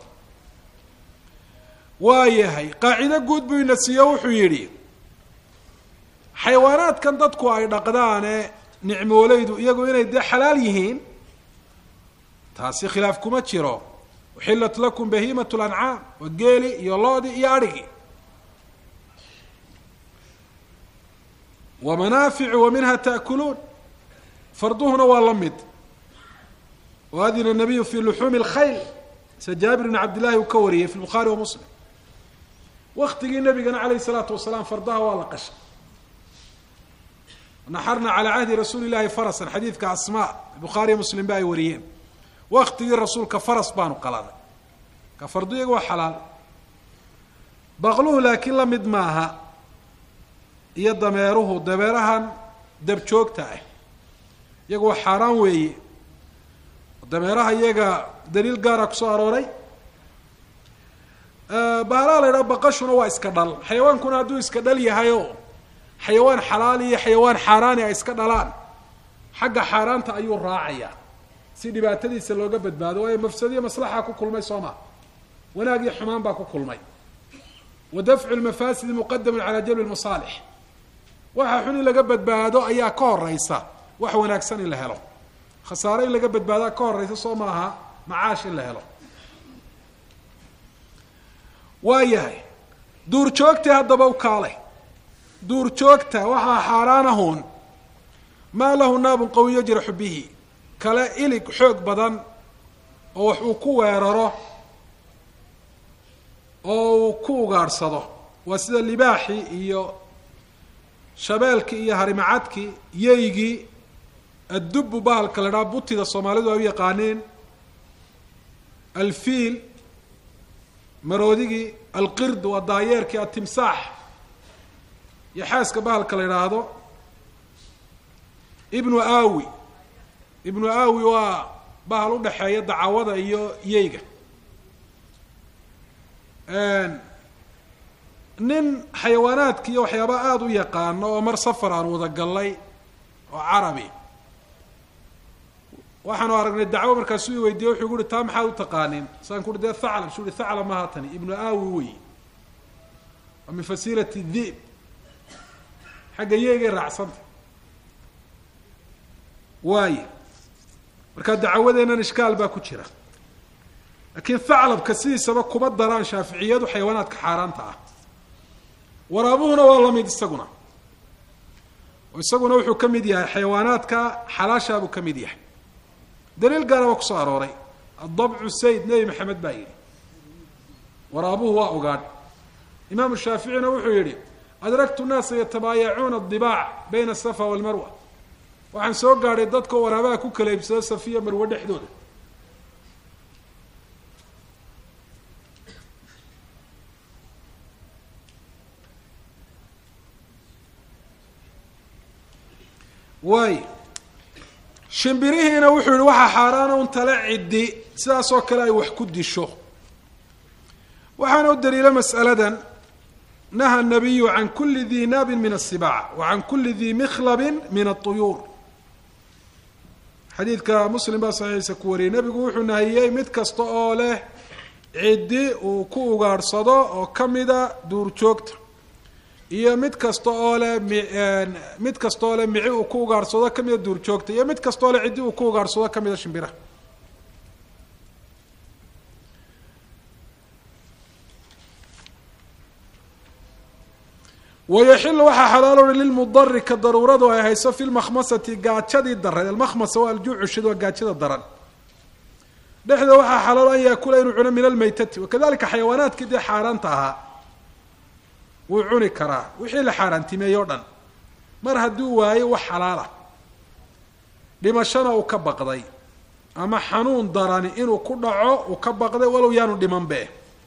Speaker 1: waayahay qaacida guud buu inasiyo wuxuu yiri xayawaanaadkan dadku ay dhaqdaan ee nicmoolaydu iyagu inay de xalaal yihiin taasi khilaaf kuma jiro وحلت لكم بهيمة الأنعام وقيلي يولودي يارقي ومنافع ومنها تأكلون فرضهنا واللمد وأذن النبي في لحوم الخيل سجابر بن عبد الله وكوريه في البخاري ومسلم واختي النبي عليه الصلاة والسلام فرضها والقش نحرنا على عهد رسول الله فرسا حديث كأسماء البخاري ومسلم باي وريين وقت الرسول كفرس بانو قلاده كفرديه وحلال بغلوه لكن لمد معها يضميره دبيرها دبجوجته يقوى حرام وي دميرها يقى دليل قارك صاروري أه بهلا رب قشنا واسكدل حيوان كنا ادو اسكدل يهيو حيوان حلالي حيوان حراني اسكدلان حق حرانته ايو راعيه si dhibaatadiisa looga badbaado way mafsadiyo maslaxa ku kulmay Soomaa wanaagi xumaan baa ku kulmay wadafcu almafasid muqaddam ala jalb almasalih waxa xun laga badbaado ayaa ka horeysa wax wanaagsan in la helo khasaare in laga badbaado ka horeysa Soomaaha macaash in la helo waayahay duur joogta hadaba u kaalay duur joogta waxa xaaraanahoon ma lahu naabun qawiy yajrah bihi kala ilig xoog badan oo wax uu ku weeraro oo ku ugaarsado waa sida libaaxi iyo shabeelki iyo harimacadki yeeygi adub bahalka la dhaab butida Soomaalidu ay yaqaaneen alfiil maroodigi alqird wa daayeerki atimsaax yaxaaska bahalka la yiraahdo ibnu aawi ibnu aawi waa bahal u dhaxeeya dacawada iyo yeeyga een nin xayawaanaadka iyo waxyaabo aad u yaqaan oo mar safar aan wada galay oo carabi waxaanu aragnay dacwo markaas uu weydiiyay wuxuu guri taa maxaa u taqaanin saan ku dhigay thaclab shuu thaclab ma hatani ibnu aawi wi min fasilati dhib xaga yeeyga raacsanta waay marka dacwadeena iskaal baa ku jira laakiin thaclabka sidiisaba kuma daraan shaaficiyadu xayawaanaadka xaaraanta ah waraabuhuna waa lamid isaguna oo isaguna wuxuu ka mid yahay xayawaanaadka xalaasha buu ka mid yahay daliil gaar ah ku soo arooray adabcu sayd nabi maxamed baa yiri waraabuhu waa ogaad imaam shaafiicina wuxuu yiri adraktu naas yatabaayacuna ad-dibaac bayna safa wal marwa waxaan soo gaaray dadka waraabaha ku kala iibsada safiya marwa dhexdooda way shimbirihiina wuxuu yiri waxa xaaraan oo tala cidi sidaas oo kale ay wax ku disho waxaana u daliila mas'aladan naha الnabiyu can kuli dii naabin min الsibاc wa can kuli dii mikhlabi min الطuyuur xadiidka muslim baa saxiixiisa ku wariyey nebigu wuxuu nahiyey mid kasta oo leh ciddi uu ku ugaadhsado oo kamida duurjoogta iyo mid kasta oo leh mid kasta oo leh mici uu ku ugaadhsado kamida duurjoogta iyo mid kasta oo leh ciddi uu ku ugaadhsado kamida shimbiraha wayaxilu waxaa xalaaloobay lilmudari ka daruuradu ay hayso fi lmakhmasati gaajadii daran almakhmasa waa aljuucu shid waa gaajada daran dhexda waxaa xalaalo an yaakula inuu cuno min almaytati wakadalika xayawaanaadkii dee xaaraanta ahaa wuu cuni karaa wixii la xaaraantimeeye o dhan mar hadduu waayo wax xalaala dhimashana uu ka baqday ama xanuun darani inuu ku dhaco uu ka baqday walow yaanu dhiman be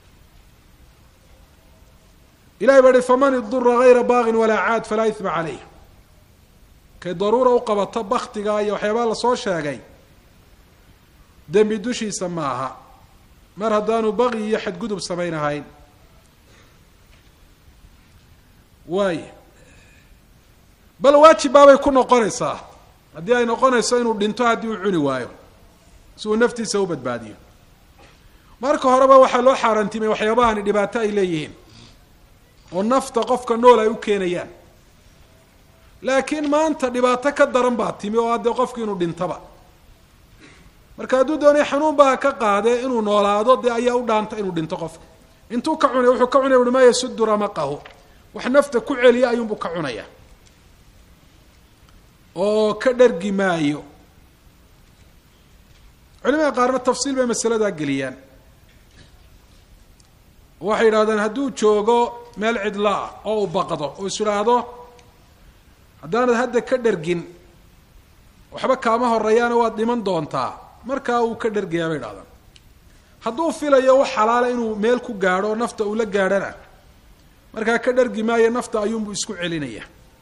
Speaker 1: ilahay baa hi faman idura gayra baagin walaa caad falaa isma caleyh kay daruura u qabato baktiga iyo waxyaabaa lasoo sheegay dembi dushiisa ma aha mar haddaanu baqi iyo xadgudub samaynahayn waay bal waajib baabay ku noqonaysaa haddii ay noqonayso inuu dhinto haddii uu cuni waayo si uu naftiisa u badbaadiyo marka horeba waxaa loo xaaraantimay waxyaabahani dhibaato ay leeyihiin oo nafta qofka nool ay u keenayaan laakiin maanta dhibaato ka daran baa timi oo haddee qofki inuu dhintaba marka hadduu doonay xanuun baa ka qaadee inuu noolaado dee ayaa u dhaanta inuu dhinto qofka intuu ka cunay wuxuu ka cunaya uhi maa yasudu ramaqahu wax nafta ku celiya ayuunbuu ka cunaya oo ka dhargi maayo culimada qaarna tafsiil bay masaladaa geliyaan waxay yidhahdeen hadduu joogo meel cidla ah oo uu baqdo oo is idhaahdo haddaanad hadda ka dhargin waxba kaama horeeyaana waad dhiman doontaa markaa uu ka dhargayaa bay idhahdaan hadduu filayo wax xalaala inuu meel ku gaadho oo nafta uu la gaadhana markaa ka dhargi maayo nafta ayuunbuu isku celinaya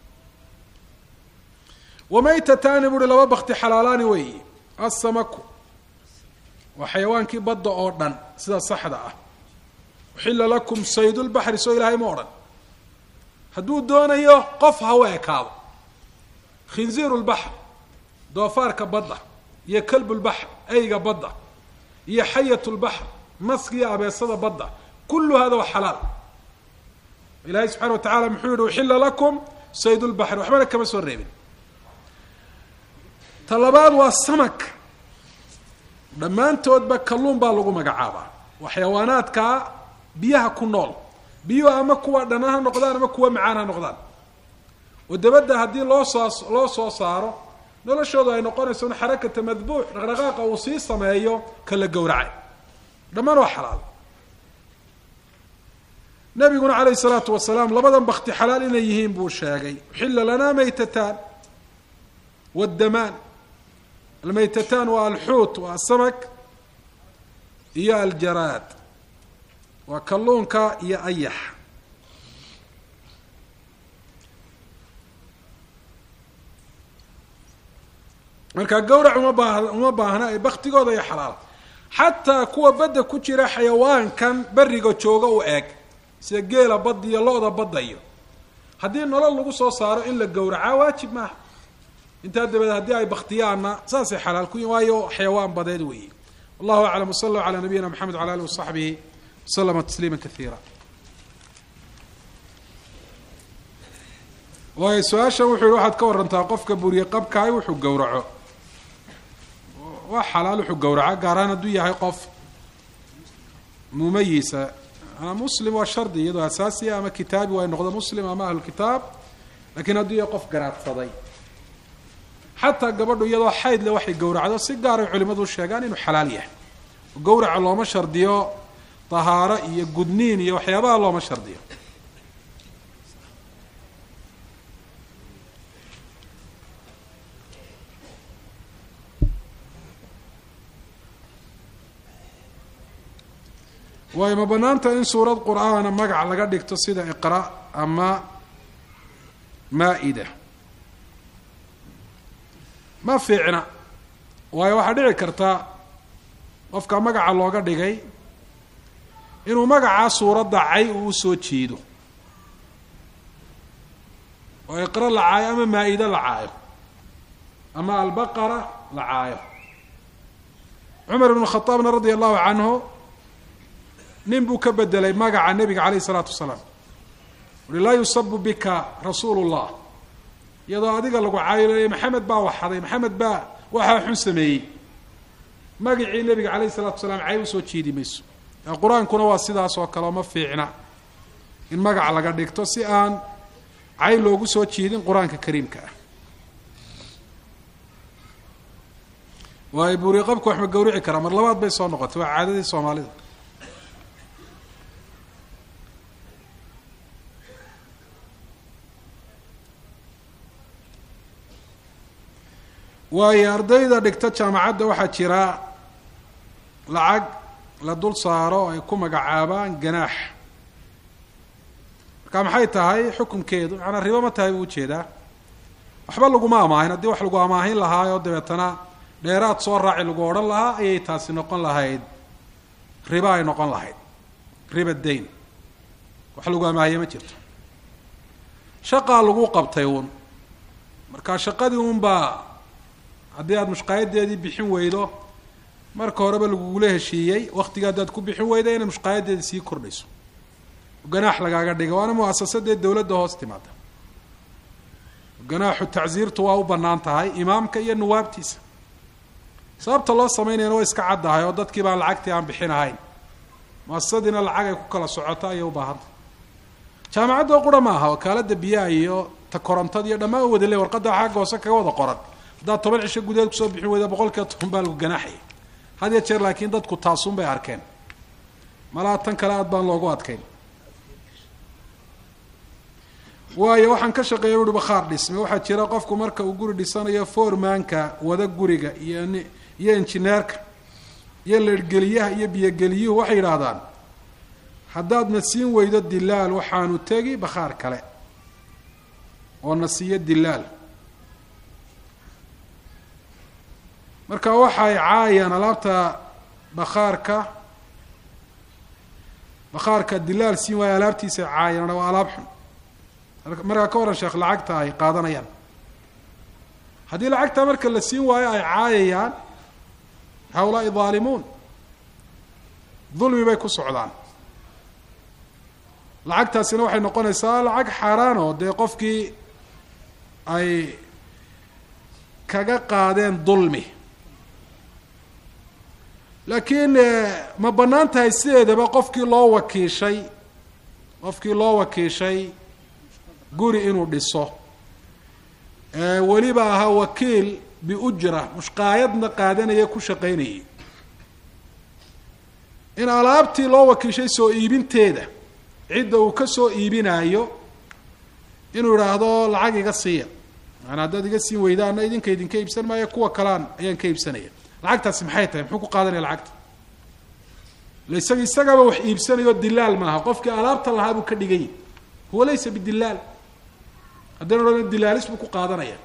Speaker 1: wamaytataani buuhi laba bakti xalaalaani weeyi assamaku waa xayawaankii badda oo dhan sida saxda ah uxila lakum saydulbaxri soo ilaahay ma odhan hadduu doonayo qof ha u ekaado khinziiru lbaxr doofaarka badda iyo kalbulbaxr eyga badda iyo xayat lbaxr maskiya abeesada badda kullu hada wa xalaal ilaahay subxana wa tacala muxuu yihi uxila lakum saydulbaxri waxbana kama soo reebin ta labaad waa samak dhammaantoodba kalluun baa lagu magacaabaa waa xayawaanaadka biyaha ku nool biyuhu ama kuwa dhana ha noqdaan ama kuwa macaan ha noqdaan oo dabadda haddii loo soo loo soo saaro noloshoodu ay noqonayso in xarakata madbuux dhaqdhaqaaqa uu sii sameeyo kala gowracay dhammaan waa xalaal nabiguna calayhi salaatu wasalaam labadan bakti xalaal inay yihiin buu sheegay uxilla lanaa maytataan waddamaan almaytataan waa alxuut waa asamak iyo aljaraad waa kalluunka iyo ayax marka gawrac uma baa uma baahna ay baktigooda iyo xalaal xataa kuwa badda ku jira xayawaankan beriga jooga u eeg sida geela badda iyo lo-da badda iyo haddii nolol lagu soo saaro in la gawracaa waajib maaha intaa dabadeed haddii ay baktiyaanna saasay xalaal ku yihin waayo xayawaan badeed weeye wallahu aclam wsala allahu calaa nabiyina maxamed wala alihi wasaxbihi waslama tasliima kaiira waayo su-aashan wuxuu yihi waxaad ka warantaa qofka buriye qabkaay wuxuu gawraco waa xalaal wuxuu gawraca gaaraan hadduu yahay qof mumayisa ama muslim waa shardi iyadoo asaasiya ama kitaabi waa noqdo muslim ama ahlulkitaab lakiin hadduu yahay qof garaadsaday xataa gabadhu iyadoo xayd le waxay gawracdo si gaaray culimadu sheegaan inuu xalaal yahay gawraca looma shardiyo tahaaro iyo gudniin iyo waxyaabaha looma shardiyo waayo ma banaanta in suurad qur-aana magac laga dhigto sida iqra ama maa-ida ma fiicna waayo waxaa dhici karta qofka magaca looga dhigay inuu magacaa suuradda cay uu usoo jeedo oo iqra la caayo ama maa-ida la caayo ama albaqara la caayo. cumar ibn khataabna radia allahu canhu nin buu ka bedelay magaca nebiga calayh isalaatu wasalaam uli laa yusabu bika rasuulu llah, iyadoo adiga lagu caayo maxamed baa waxaday, maxamed baa waxaa xun sameeyey, magacii nebiga calayh isalaatu wasalaam cay usoo jiidi mayso. qur-aankuna waa sidaas oo kale, ma fiicna in magac laga dhigto si aan cay loogu soo jiidin qur-aanka kariimka ah. waayo buuri qabku wax ma gawrici karaa, mar labaad bay soo noqotay, waa caadadii soomaalida. waayo ardayda dhigta jaamacadda waxaa jira lacag la dul saaro ay ku magacaabaan ganaax, marka maxay tahay xukunkeedu? macnaa ribo ma tahay buu ujeedaa? waxba laguma amaahin. haddii wax lagu amaahin lahaayoo dabeetana dheeraad soo raaci lagu odhan lahaa ayay taasi noqon lahayd ribo, ay noqon lahayd riba dayn. wax lagu amaahiye ma jirto. shaqaa lagu qabtay uun, marka shaqadii unbaa haddii aada mushqaayadeedii bixin weydo marka horeba lagugula heshiiyey, waktiga haddaad ku bixin weyda inay mushqaayadeedii sii kordhayso, ganaax lagaaga dhiga. waana muasasadee dawladda hoos timaada. ganaaxu tacsiirtu waa u bannaan tahay imaamka iyo nuwaabtiisa. sababta loo samaynayana waa iska caddahay oo dadkii baan lacagtii aan bixin ahayn, muasasadiina lacag ay ku kala socoto ayay u baahantay. jaamacadda oo qura ma aha, wakaalada biyaha iyo ta korontada iyo dhammaan wada le warqadda xagga hoose kaga wada qoran. haddaad toban cisho gudaheed kusoo bixin weyda boqolkiiba toban baa lagu ganaaxaya. had ya jeer laakiin dadku taasun bay arkeen, malaa tan kale aad baan loogu adkayn. waayo waxaan ka shaqeeya ui bakhaar dhisme. waxaa jira qofku marka uu guri dhisanayo foormaanka wada guriga iyo iyo injineerka iyo leergeliyaha iyo biyogeliyuhu waxay yidhaahdaan haddaad na siin weydo dilaal waxaanu tegi bakhaar kale oo na siiyo dilaal. marka waxay caayaan alaabta bakhaarka bakhaarka dilaal siin waayo alaabtiisa caayaan, waa alaab xun. markaa ka waran sheekh lacagta ay qaadanayaan, haddii lacagtaa marka la siin waayo ay caayayaan, haulaai daalimuun, dulmi bay ku socdaan. lacagtaasina waxay noqonaysaa lacag xaaraan oo dee qofkii ay kaga qaadeen dulmi. laakiin ma bannaan tahay sideedaba qofkii loo wakiishay qofkii loo wakiishay guri inuu dhiso, weliba ahaa wakiil biujra, mushqaayadna qaadanaya ku shaqaynayay, in alaabtii loo wakiishay soo iibinteeda cidda uu ka soo iibinaayo inuu idhaahdo lacag iga siiya, maanaa haddaad iga siin weydaana idinka idinka iibsan maayo, kuwa kalaan ayaan ka iibsanaya. lacagtaasi maxay tahay? muxuu ku qaadanaya lacagta? la isaga isagaba wax iibsanayo dilaal maaha, qofkii alaabta lahaa buu ka dhigay, huwa laysa bidilaal. haddana odhan dilaalis buu ku qaadanaya.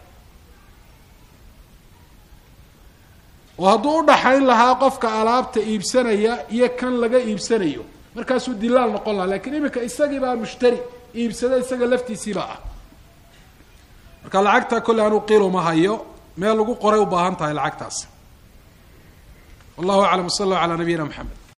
Speaker 1: oo hadduu udhaxayn lahaa qofka alaabta iibsanaya iyo kan laga iibsanayo markaasuu dilaal noqon lahaa, lakiin imika isagii baa mushtari iibsada, isaga laftiisiiba ah. marka lacagta kolle anuu qiil uma hayo, meel lagu qoray u baahan tahay lacagtaas. wallahu aclam. sal allahu calaa nabiyina maxamed.